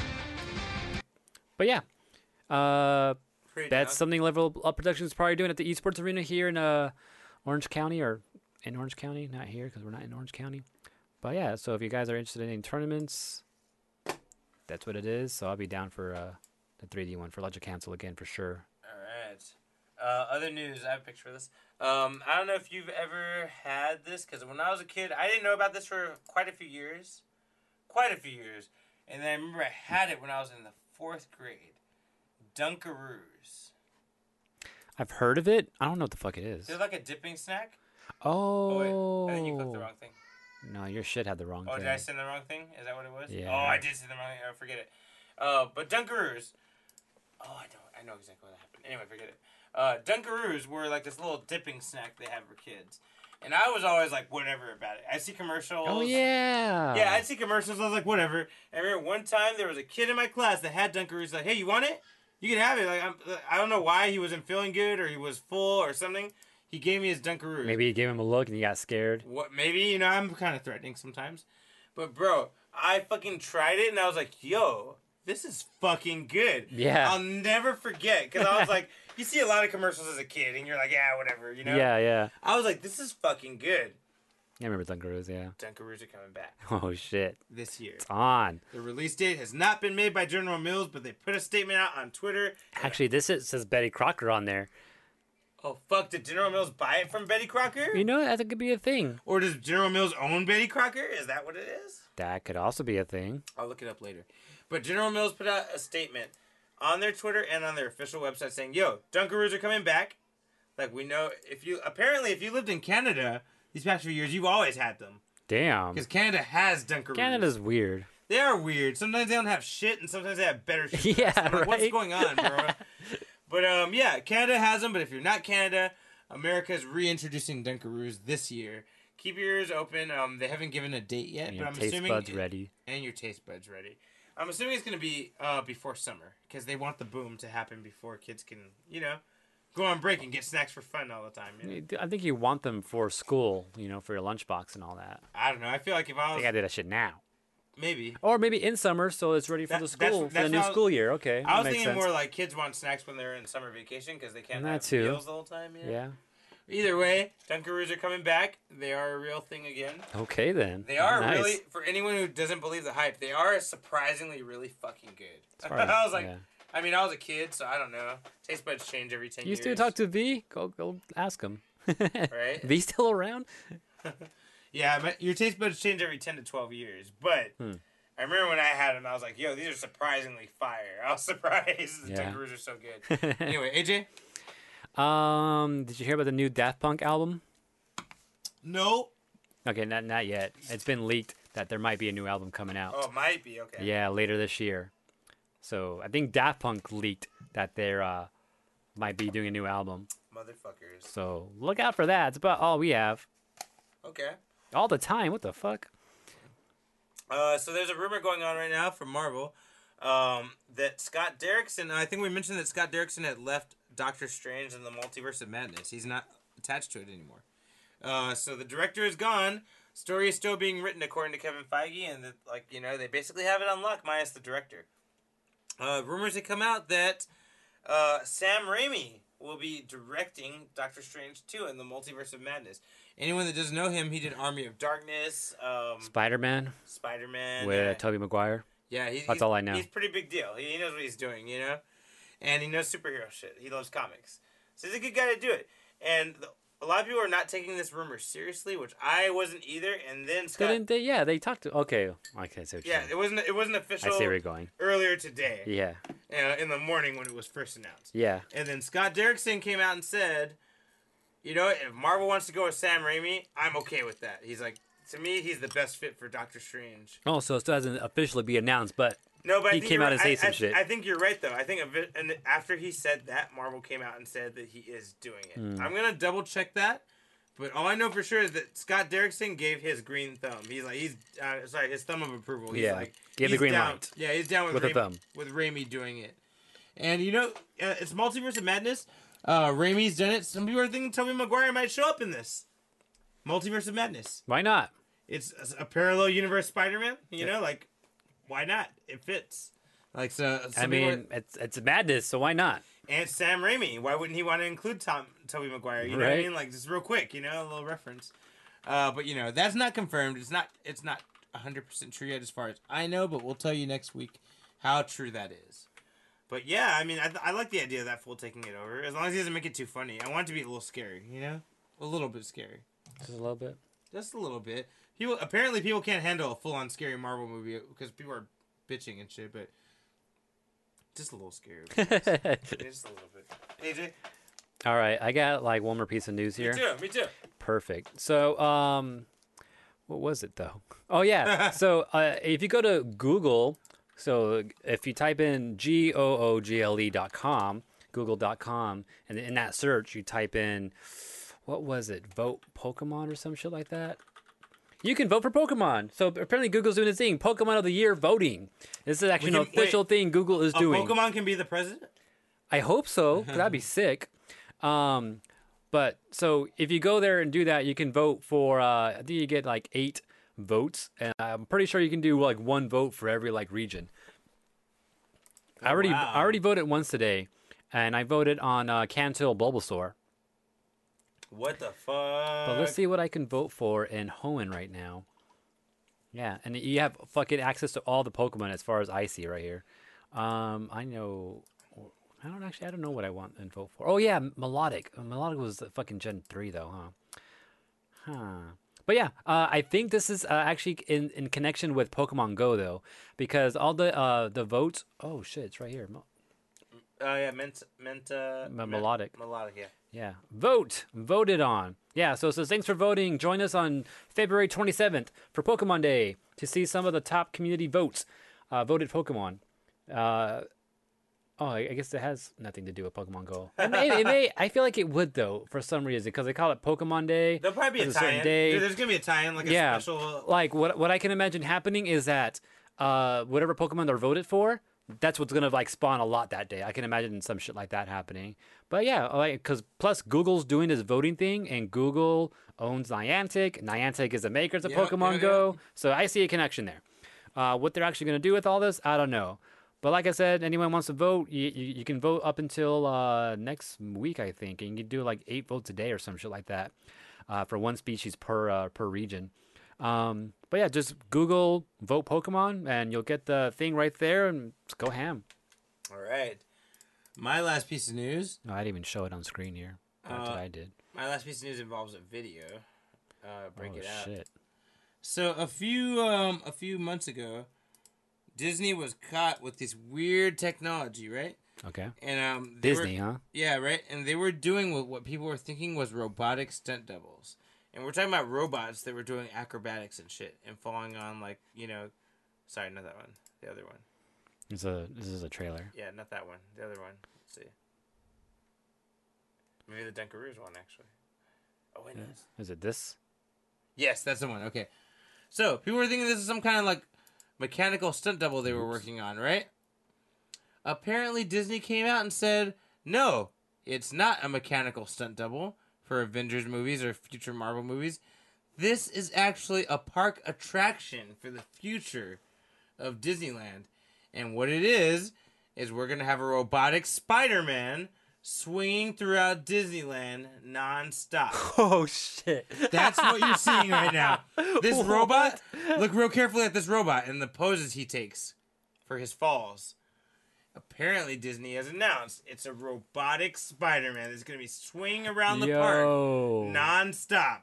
But yeah, uh, Pretty that's down. something Level Up Productions is probably doing at the Esports Arena here in uh, Orange County or in Orange County. Not here because we're not in Orange County. But yeah, so if you guys are interested in any tournaments, that's what it is. So I'll be down for uh, the three D one for Electric Cancel again for sure. All right. Uh, other news. I have a picture of this. Um, I don't know if you've ever had this because when I was a kid, I didn't know about this for quite a few years, quite a few years, and then I remember I had it when I was in the fourth grade. Dunkaroos. I've heard of it. I don't know what the fuck it is. They're like a dipping snack. Oh, wait, I think you clicked the wrong thing. No, your shit had the wrong Oh, thing. did I send the wrong thing? Is that what it was? Yeah. Oh, I did send the wrong thing. Oh, forget it. Uh, but Dunkaroos. Oh, I know. I know exactly what happened. Anyway, forget it. Uh, Dunkaroos were like this little dipping snack they had for kids, and I was always like, whatever about it. I see commercials. Oh yeah. Yeah, I'd see commercials. I was like, whatever. And I remember one time there was a kid in my class that had Dunkaroos. Like, hey, you want it? You can have it. Like, I'm, I don't know why he wasn't feeling good or he was full or something. He gave me his Dunkaroos. Maybe you gave him a look and he got scared. What? Maybe, you know, I'm kind of threatening sometimes. But, bro, I fucking tried it and I was like, yo, this is fucking good. Yeah. I'll never forget. Because I was like, you see a lot of commercials as a kid and you're like, yeah, whatever, you know? Yeah, yeah. I was like, this is fucking good. I remember Dunkaroos, yeah. Dunkaroos are coming back Oh shit. this year. It's on. The release date has not been made by General Mills, but they put a statement out on Twitter. Actually, this is, says Betty Crocker on there. Oh, fuck. Did General Mills buy it from Betty Crocker? You know, that could be a thing. Or does General Mills own Betty Crocker? Is that what it is? That could also be a thing. I'll look it up later. But General Mills put out a statement on their Twitter and on their official website saying, "Yo, Dunkaroos are coming back. Like we know if you apparently if you lived in Canada these past few years, you've always had them Damn. because Canada has Dunkaroos. Canada's weird. They are weird. Sometimes they don't have shit, and sometimes they have better shit. Yeah, I'm like, right. What's going on, bro? But um, yeah, Canada has them. But if you're not Canada, America is reintroducing Dunkaroos this year. Keep your ears open. Um, they haven't given a date yet, And but your I'm taste assuming buds it- ready. and your taste buds ready. I'm assuming it's gonna be uh before summer because they want the boom to happen before kids can, you know, go on break and get snacks for fun all the time. You know? I think you want them for school, you know, for your lunchbox and all that. I don't know. I feel like if I They was gotta do that shit now. maybe. Or maybe in summer, so it's ready for That- the that's- school, for that's the new what I was- school year. Okay, I that was makes thinking sense. more like kids want snacks when they're in summer vacation because they can't That have too. meals the whole time. You know? Yeah. Either way, Dunkaroos are coming back. They are a real thing again. Okay then. They are Nice. really, for anyone who doesn't believe the hype, they are surprisingly really fucking good. As far as- I was like, yeah. I mean, I was a kid, so I don't know. Taste buds change every ten You years. still talk to V? Go go ask him. Right? V still around? Yeah, but your taste buds change every ten to twelve years. But Hmm. I remember when I had them, I was like, yo, these are surprisingly fire. I was surprised. The Yeah. Dunkaroos are so good. Anyway, A J? Um, did you hear about the new Daft Punk album? No. Okay, not not yet. It's been leaked that there might be a new album coming out. Oh, it might be. Okay. Yeah, later this year. So I think Daft Punk leaked that they're uh might be doing a new album. Motherfuckers. So look out for that. It's about all we have. Okay. All the time. What the fuck? Uh, so there's a rumor going on right now from Marvel um, that Scott Derrickson, I think we mentioned that Scott Derrickson had left Doctor Strange in the Multiverse of Madness. He's not attached to it anymore. Uh, so the director is gone. Story is still being written according to Kevin Feige, and that, like you know, they basically have it on lock minus the director. Uh, rumors have come out that uh, Sam Raimi will be directing Doctor Strange two in the Multiverse of Madness. Anyone that doesn't know him, he did Army of Darkness, um, Spider-Man Spider-Man. with yeah. Tobey Maguire. Yeah, he's, That's he's, all I know. He's pretty big deal. He, he knows what he's doing, you know? And he knows superhero shit. He loves comics. So he's a good guy to do it. And the, a lot of people are not taking this rumor seriously, which I wasn't either. And then Scott... Didn't they? Yeah, they talked to. Okay, okay, so Yeah, it wasn't it wasn't official I see where you're going. earlier today. Yeah, Uh, in the morning when it was first announced. yeah. And then Scott Derrickson came out and said, you know, if Marvel wants to go with Sam Raimi, I'm okay with that. He's like, to me, he's the best fit for Doctor Strange. Oh, so it still hasn't officially be announced, but No, but I He think came you're out right. and say I, some I, shit. I think you're right, though. I think a bit, and after he said that, Marvel came out and said that he is doing it. Hmm. I'm gonna double check that, but all I know for sure is that Scott Derrickson gave his green thumb. He's like, he's uh, sorry, his thumb of approval. He's Yeah, like, gave the he's green down, light. Yeah, he's down with, With a Raimi, thumb. with Raimi doing it. And you know, uh, it's Multiverse of Madness. Uh, Raimi's done it. Some people are thinking Tobey Maguire might show up in this Multiverse of Madness. why not? It's a parallel universe Spider-Man. You know, like why not? It fits. Like so. I some people are- mean, it's it's madness, so why not? and it's Sam Raimi. Why wouldn't he want to include Tom Tobey Maguire? You know what I Right. mean? Like just real quick, you know, a little reference. Uh, but you know, that's not confirmed. It's not. It's not hundred percent true yet, as far as I know. But we'll tell you next week how true that is. But yeah, I mean, I, I like the idea of that fool taking it over. As long as he doesn't make it too funny. I want it to be a little scary. You know, a little bit scary. Just a little bit. Just a little bit. People apparently people can't handle a full-on scary Marvel movie because people are bitching and shit. But just a little scary. just a little bit. A J. All right, I got like one more piece of news here. Me too. Me too. Perfect. So, um, what was it though? Oh yeah. so, uh, if you go to Google, so if you type in G O O G L E dot com, Google dot com, and in that search you type in, what was it? Vote Pokemon or some shit like that. You can vote for Pokemon. So apparently Google's doing this thing, Pokemon of the Year voting. This is actually We an can- wait. official thing Google is A doing. Pokemon can be the president? I hope so. 'Cause that'd be sick. Um, but so if you go there and do that, you can vote for. Uh, I think you get like eight votes, and I'm pretty sure you can do like one vote for every like region. I already wow. I already voted once today, and I voted on uh, Cantil Bulbasaur. What the fuck? But let's see what I can vote for in Hoenn right now. Yeah, and you have fucking access to all the Pokemon as far as I see right here. Um, I know. I don't actually. I don't know what I want and vote for. Oh yeah, Melodic. Melodic was the fucking Gen three though, huh? Huh. But yeah, uh, I think this is uh, actually in, in connection with Pokemon Go though, because all the uh, the votes. Oh shit, it's right here. Mo- Oh yeah, meant meant uh, Me- melodic. melodic. Yeah. Yeah, vote, voted on. Yeah, so it says thanks for voting. Join us on February twenty-seventh for Pokemon Day to see some of the top community votes, uh, voted Pokemon. Uh, oh, I I guess it has nothing to do with Pokemon Go. It may, it may, I feel like it would though for some reason because they call it Pokemon Day. There'll probably be a It's a certain tie-in. day. Dude, there's gonna be a tie-in, like a Yeah, special. like what what I can imagine happening is that uh, whatever Pokemon they're voted for, that's what's gonna like spawn a lot that day. I can imagine some shit like that happening. But yeah, like because plus Google's doing this voting thing, and Google owns Niantic. Niantic is the makers of Yeah, Pokemon yeah, Go, so I see a connection there. Uh, what they're actually gonna do with all this, I don't know. But like I said, anyone wants to vote, you, you, you can vote up until uh, next week, I think, and you can do like eight votes a day or some shit like that uh, for one species per uh, per region. Um, but yeah, just Google vote Pokemon, and you'll get the thing right there, and just go ham. All right. My last piece of news. No, I didn't even show it on screen here. That's what Uh, I did. My last piece of news involves a video. Uh, break Oh it out. shit! So a few um a few months ago, Disney was caught with this weird technology, right? Okay. And um they Disney, were, huh? yeah, right. And they were doing what what people were thinking was robotic stunt doubles. And we're talking about robots that were doing acrobatics and shit and falling on like you know, sorry, not that one, the other one. It's a this is a trailer. Yeah, not that one, the other one. Let's see. Maybe the Dunkaroos one actually. Oh wait, no. Is it this? Yes, that's the one. Okay. So, people were thinking this is some kind of like mechanical stunt double they were working on, right? Apparently, Disney came out and said, no, it's not a mechanical stunt double for Avengers movies or future Marvel movies. This is actually a park attraction for the future of Disneyland. And what it is, is we're going to have a robotic Spider-Man swinging throughout Disneyland nonstop. Oh shit! That's what you're seeing right now. This What? robot, look real carefully at this robot and the poses he takes for his falls. Apparently, Disney has announced it's a robotic Spider-Man that's going to be swinging around the park Yo. nonstop.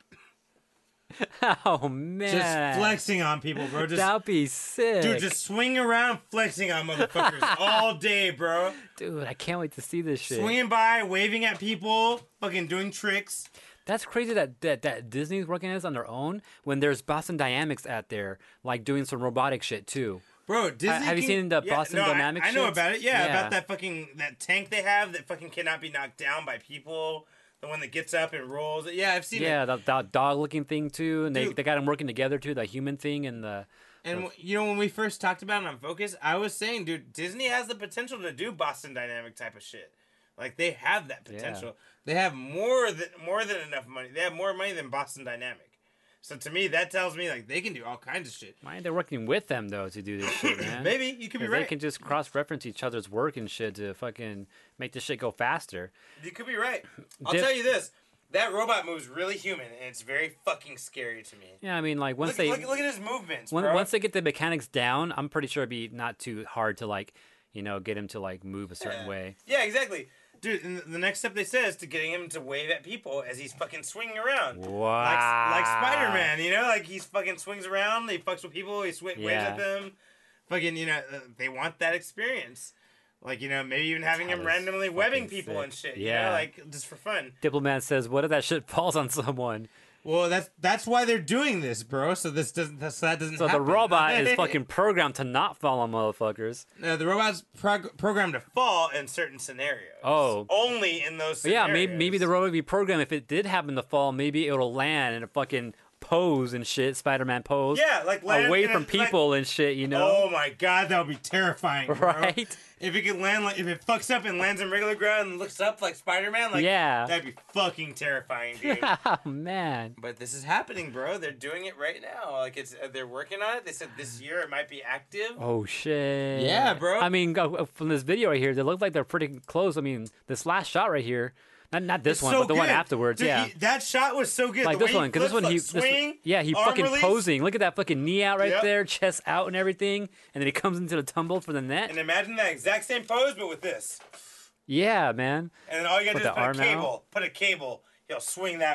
Oh man! Just flexing on people, bro. Just, That'd be sick. dude, just swing around flexing on motherfuckers all day, bro. Dude, I can't wait to see this shit. Swinging by, waving at people, fucking doing tricks. That's crazy that, that that Disney's working on this on their own when there's Boston Dynamics out there like doing some robotic shit too. Bro, Disney. have you can- seen the yeah, Boston no, I- Dynamics I, know shits? about it. Yeah, Yeah. about that fucking that tank they have that fucking cannot be knocked down by people. The one that gets up and rolls. Yeah, I've seen it. Yeah, that, that dog looking thing too, and they, Dude. they got them working together too, the human thing and the. And w- you know when we first talked about it on Focus, I was saying, dude, Disney has the potential to do Boston Dynamic type of shit. Like they have that potential. They have more than more than enough money. They have more money than Boston Dynamic. So to me, that tells me like they can do all kinds of shit. Why aren't they working with them though to do this shit, man? Maybe you could be 'Cause right. They can just cross-reference each other's work and shit to fucking make this shit go faster. You could be right. I'll Dip- tell you this: that robot moves really human, and it's very fucking scary to me. Yeah, I mean, like once Look, they look, look at his movements, when, bro. once they get the mechanics down, I'm pretty sure it'd be not too hard to like, you know, get him to like move a certain Yeah. way. Yeah, exactly. Dude, and the next step they said is to getting him to wave at people as he's fucking swinging around. Wow. Like, like Spider-Man, you know? Like, he's fucking swings around, he fucks with people, he sw- waves Yeah. at them. Fucking, you know, uh, they want that experience. Like, you know, maybe even having That him is randomly webbing fucking people sick. and shit. You Yeah. know, like, just for fun. Diplomat says, "What if that shit falls on someone?" Well, that's that's why they're doing this, bro. So this doesn't that's, that doesn't So the happen. robot is fucking programmed to not fall on motherfuckers. No, the robot's prog- programmed to fall in certain scenarios. Oh. Only in those But yeah, scenarios. maybe maybe the robot would be programmed. If it did happen to fall, maybe it'll land and fucking pose and shit, Spider-Man pose. Yeah, like land away in a- from like- people and shit. You know, Oh my god, that would be terrifying, bro. right? If it could land like if it fucks up and lands on regular ground and looks up like Spider-Man, like Yeah. that'd be fucking terrifying, dude. Oh man. But this is happening, bro. They're doing it right now. Like it's uh, they're working on it. They said this year it might be active. Oh shit. Yeah, bro. I mean, go- from this video right here, they look like they're pretty close. I mean, this last shot right here, not not this It's one, so but the one good. afterwards. Dude, yeah. he- that shot was so good. Like The this way one, because this flips, one he, like, this, swing, yeah, he arm fucking release, posing. Look at that fucking knee out right Yep. there, chest out and everything, and then he comes into the tumble for the net. And imagine that exact same pose, but with this. Yeah, man. And then all you gotta With do is the put a arm out? cable. Put a cable. He'll swing that way.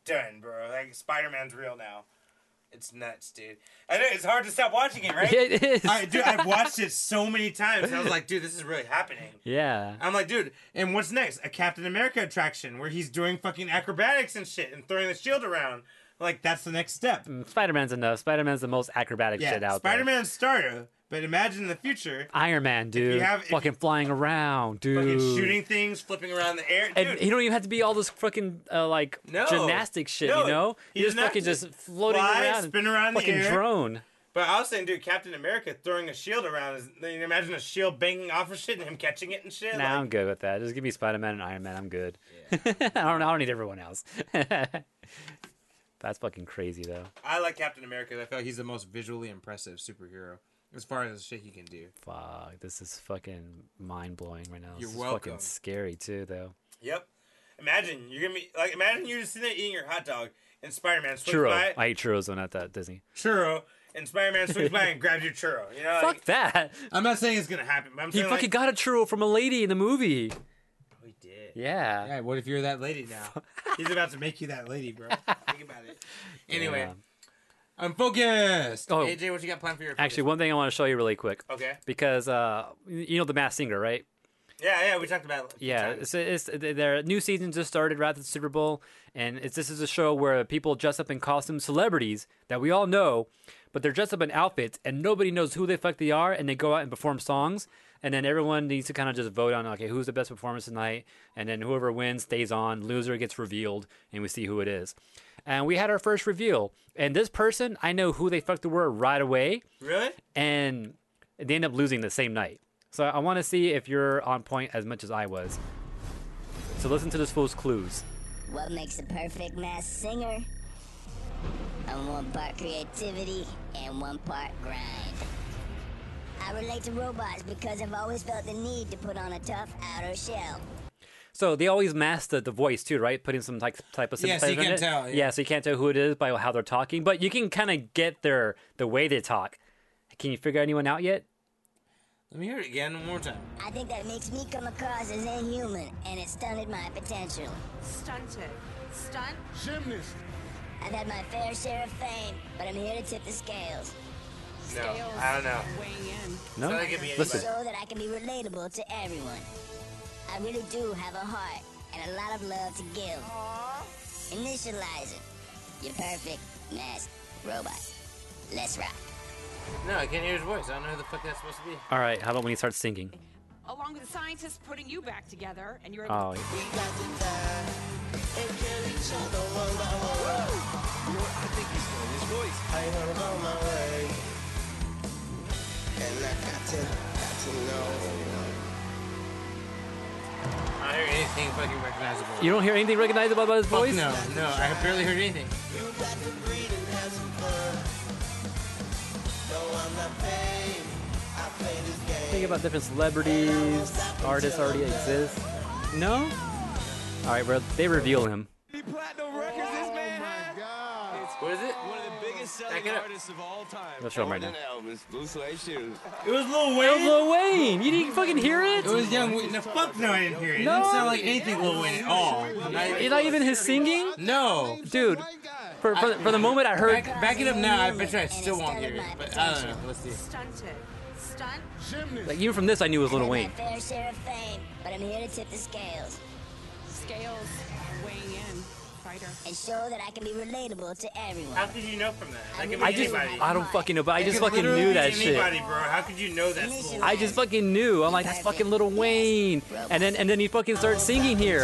done, bro. Like Spider-Man's real now. It's nuts, dude. I know it's hard to stop watching it, right? It is. I, dude, I've watched it so many times. And I was like, dude, this is really happening. Yeah. I'm like, dude, and what's next? A Captain America attraction where he's doing fucking acrobatics and shit and throwing the shield around. Like, that's the next step. Spider-Man's enough. Spider-Man's the most acrobatic shit Yeah, out there. Spider-Man's starter, but imagine in the future, Iron Man, dude. have- if fucking you- flying around, dude. fucking shooting things, flipping around the air. Dude, And he don't even have to be all this fucking uh, like No. gymnastic shit, No. you know? He He just doesn't have fucking to just floating fly, around, spin around in the fucking air. drone. But I was saying, dude, Captain America throwing a shield around. Is, you know, imagine a shield banging off of shit and him catching it and shit. Nah, like, I'm good with that. Just give me Spider-Man and Iron Man. I'm good. I don't. I don't need everyone else. That's fucking crazy, though. I like Captain America. I feel like he's the most visually impressive superhero as far as the shit he can do. Fuck, this is fucking mind blowing right now. You're this is welcome. fucking scary too, though. Yep. Imagine you're gonna be like, imagine you're just sitting there eating your hot dog and Spider-Man swings Churro. by, I eat churros when at that Disney. churro, and Spider-Man swings by and grabs your churro. You know, Fuck like, that. I'm not saying it's gonna happen, but I'm He saying fucking like, got a churro from a lady in the movie. oh, he did. Yeah. Yeah, what if you're that lady now? He's about to make you that lady, bro. Think about it. Anyway, Yeah. I'm focused. Oh. A J, what you got planned for your? Actually, one thing I want to show you really quick. Okay. Because uh, you know the Masked Singer, right? Yeah, yeah, we talked about it. a few Yeah, times. it's, it's their new season just started right after the Super Bowl, and it's this is a show where people dress up in costumes, celebrities that we all know, but they're dressed up in outfits, and nobody knows who the fuck they are, and they go out and perform songs, and then everyone needs to kind of just vote on okay who's the best performance tonight, and then whoever wins stays on, loser gets revealed, and we see who it is. And we had our first reveal, and this person I know who they fuck they were right away, Really? and they end up losing the same night. So I want to see if you're on point as much as I was. So listen to this fool's clues. What makes a perfect masked singer? I'm one part creativity and one part grind. I relate to robots because I've always felt the need to put on a tough outer shell. So they always mask the, the voice too, right? Putting some type type of Yeah, so synthesizer you in can't it. tell, yeah. so you can't tell who it is by how they're talking, but you can kind of get their the way they talk. Can you figure anyone out yet? Let me hear it again one more time. I think that makes me come across as inhuman, and it stunted my potential. Stunted. Stunt? Gymnast. I've had my fair share of fame, but I'm here to tip the scales. No, Scales I don't know. weighing in. No. So that could be Listen. anybody. So that I can be relatable to everyone. I really do have a heart and a lot of love to give. Initialize it. You're perfect, masked robot. Let's rock. No, I can't hear his voice. I don't know who the fuck that's supposed to be. All right, how about when he starts singing? Along with the scientists putting you back together, and you're able Oh, to I don't hear anything fucking recognizable. you don't hear anything recognizable about his Fuck voice? no, no, I barely heard anything. Think about different celebrities, artists already exist. No? All right, bro. They reveal him. Platinum records this man had. What is it? One of the biggest Back selling it up. artists of all time. Let's show him right now. Elvis, blue suede shoes. It was Lil That was Wayne. Lil Wayne. You didn't fucking hear it? It was Young Wayne. No, fuck no, I didn't hear it. It No. didn't sound like anything Lil Wayne at all. It's not even his singing, No. dude. For, for, for the moment I heard, Back, back it up now. I bet you I still won't hear it. But I don't know. Let's see. stunted. Stunt? like even from this, I knew it was Lil I've Wayne. had my fair share of fame, but I'm here to tip the scales Scales weighing in. Fighter. and show that I can be relatable to everyone. How could you know from that? That could be I just, anybody. I don't fucking know, but I It just could fucking literally knew be that shit. anybody, bro. How could you know that's Lil I just fucking knew. I'm like, that's fucking Lil Wayne. And then and then he fucking starts singing here.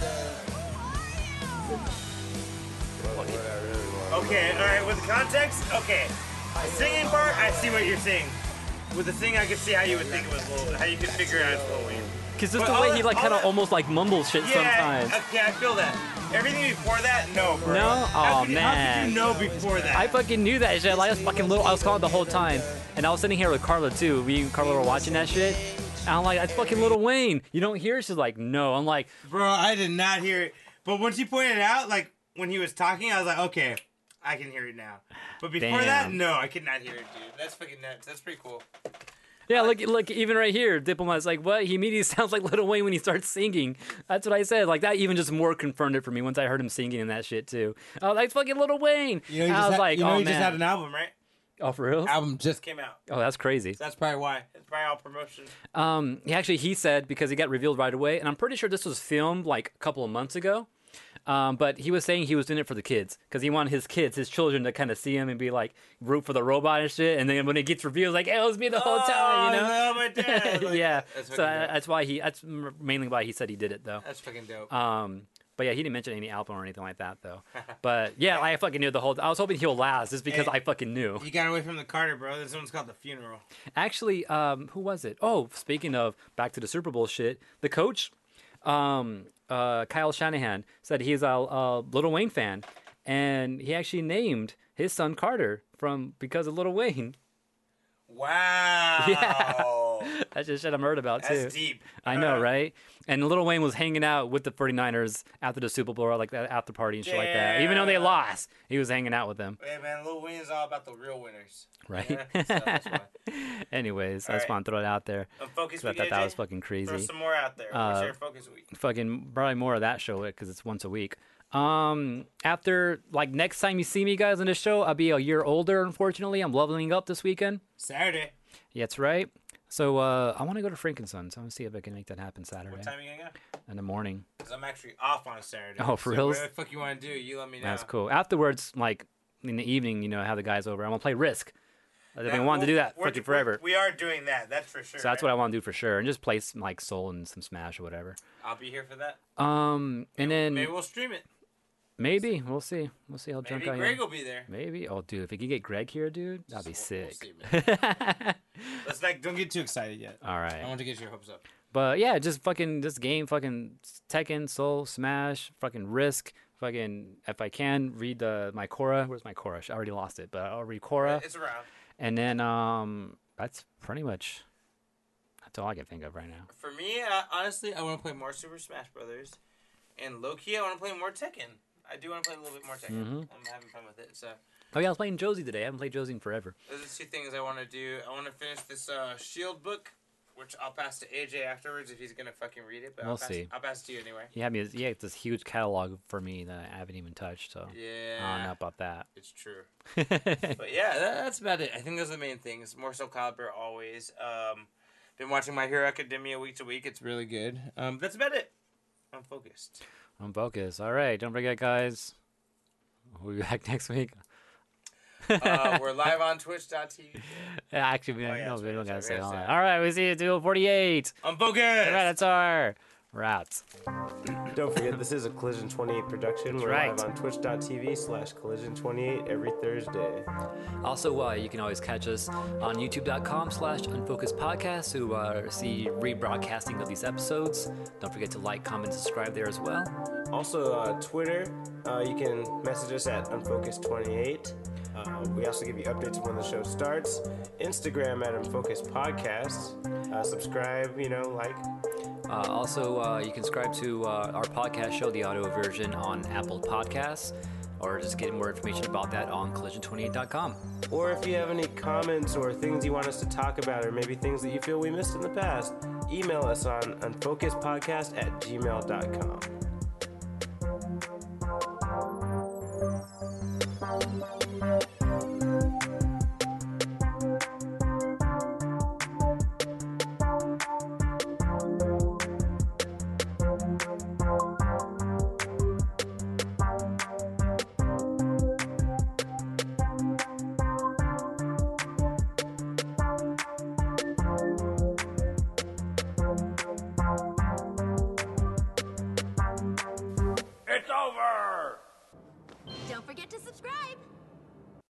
Okay, alright, with the context, okay. The singing part, I see what you're saying. With the sing, I can see how you would think it was Lil, how you could figure it out it's Lil Wayne. Cause just But the all way that- he like all kind of that- almost like mumbles shit Yeah, sometimes. okay, I feel that. Everything before that, no, bro. No? How Aw, could you- How man. could you know before that? I fucking knew that shit. Like, I was fucking little. I was calling the whole time, and I was sitting here with Carla too. We and Carla were watching that shit. And I'm like, that's fucking Lil Wayne. You don't hear it? She's like, no. I'm like, Bro, I did not hear it. But once you pointed it out, like, when he was talking, I was like, okay, I can hear it now. But before that, Damn. no, I could not hear it, dude. That's fucking nuts. That's pretty cool. Yeah, look, look, even right here, Diplomat's like, what? He immediately sounds like Lil Wayne when he starts singing. That's what I said. Like, that even just more confirmed it for me once I heard him singing in that shit, too. Oh, that's fucking Lil Wayne. You know, he I just was had, like, you know, oh, he man. just had an album, right? Oh, for real? Album just came out. Oh, that's crazy. So that's probably why. It's probably all promotion. Um, he actually, he said, because he got revealed right away, and I'm pretty sure this was filmed, like, a couple of months ago. Um, but he was saying he was doing it for the kids because he wanted his kids, his children, to kind of see him and be like root for the robot and shit. And then when it gets revealed, like, hey, it was me the whole time, you know? Oh, my dad. Like, yeah. That's So fucking I, dope. that's why he. That's mainly why he said he did it, though. That's fucking dope. Um, but yeah, he didn't mention any album or anything like that, though. But yeah, I fucking knew the whole. I was hoping he'll last just because Hey, I fucking knew. You got away from the Carter, bro. This one's called The Funeral. Actually, um, who was it? Oh, speaking of back to the Super Bowl shit, the coach, um, uh, Kyle Shanahan, said he's a, a Lil Wayne fan, and he actually named his son Carter from because of Lil Wayne. Wow. Yeah. That's just shit I've heard about too. That's deep. I know, right? And Lil Wayne was hanging out with the 49ers after the Super Bowl, like that after party and shit like that. Even though they Yeah. lost, he was hanging out with them. Hey, man, Lil Wayne is all about the real winners. Right. Yeah? So that's why. Anyways, I All just right. want to throw it out there. Unfocused So I week, thought that A J? was fucking Throw crazy. some more out there. Uh, What's your focus week? Fucking probably more of that show because it's once a week. Um, after like next time you see me guys on this show, I'll be a year older. Unfortunately, I'm leveling up this weekend. Saturday. Yeah, that's right. So uh, I want to go to Frankenstein's. I want to see if I can make that happen Saturday What time are you going to go? in the morning. Because I'm actually off on Saturday. Oh, for so reals? Whatever the fuck you want to do, you let me know. That's cool. Afterwards, like in the evening, you know, have the guys over. I want to play Risk. I've Yeah, been wanting to do that we're- fucking forever. We are doing that. That's for sure. So that's what I want to do for sure, and just play some like Soul and some Smash or whatever. I'll be here for that. Um, and then Maybe we'll stream it. maybe we'll see. We'll see how drunk Maybe I Greg am. will be there. Maybe. Oh, dude, if we could get Greg here, dude, that'd be We'll- sick. We'll see, man. Let's like don't get too excited yet. All I right. want to get your hopes up. But yeah, just fucking this game, fucking Tekken, Soul, Smash, fucking Risk, fucking if I can read the my Korra. Where's my Korra? I already lost it, but I'll read Korra, It's around. and then um, that's pretty much that's all I can think of right now. For me, uh, honestly, I want to play more Super Smash Brothers, and low key, I want to play more Tekken. I do want to play a little bit more Tekken. Mhm. I'm having fun with it. So Oh yeah, I was playing Josie today. I haven't played Josie in forever. those are two things I want to do. I want to finish this uh, Shield book, which I'll pass to A J afterwards if he's gonna fucking read it. But We'll I'll pass, see. I'll pass it to you anyway. He had me. He had this huge catalog for me that I haven't even touched. So Yeah. I don't know about that. It's true. But yeah, that, that's about it. I think those are the main things. More Soul Calibur always. Um, been watching My Hero Academia week to week. It's really good. Um, that's about it. I'm focused. I'm focused. All right, don't forget, guys. We'll be back next week. Uh, we're live on Twitch dot T V. Yeah, actually, we, Oh, yeah, no, that's we right, don't gotta that's say right, all we gotta that. All right, we see you at two forty-eight. I'm focused. All right, that's our routes. Don't forget, this is a Collision twenty-eight production. We're right. live on twitch dot t v slash collision twenty-eight every Thursday. Also, uh, you can always catch us on youtube dot com slash unfocused podcast to uh, see rebroadcasting of these episodes. Don't forget to like, comment, subscribe there as well. Also, uh, Twitter, uh, you can message us at unfocused twenty-eight. Uh, we also give you updates when the show starts. Instagram at unfocused podcasts. Uh, subscribe, you know, like. Uh, also, uh, you can subscribe to uh, our podcast show, the audio version, on Apple Podcasts, or just get more information about that on collision twenty-eight dot com. Or if you have any comments or things you want us to talk about, or maybe things that you feel we missed in the past, email us on unfocusedpodcast at gmail dot com. It's over! Don't forget to subscribe.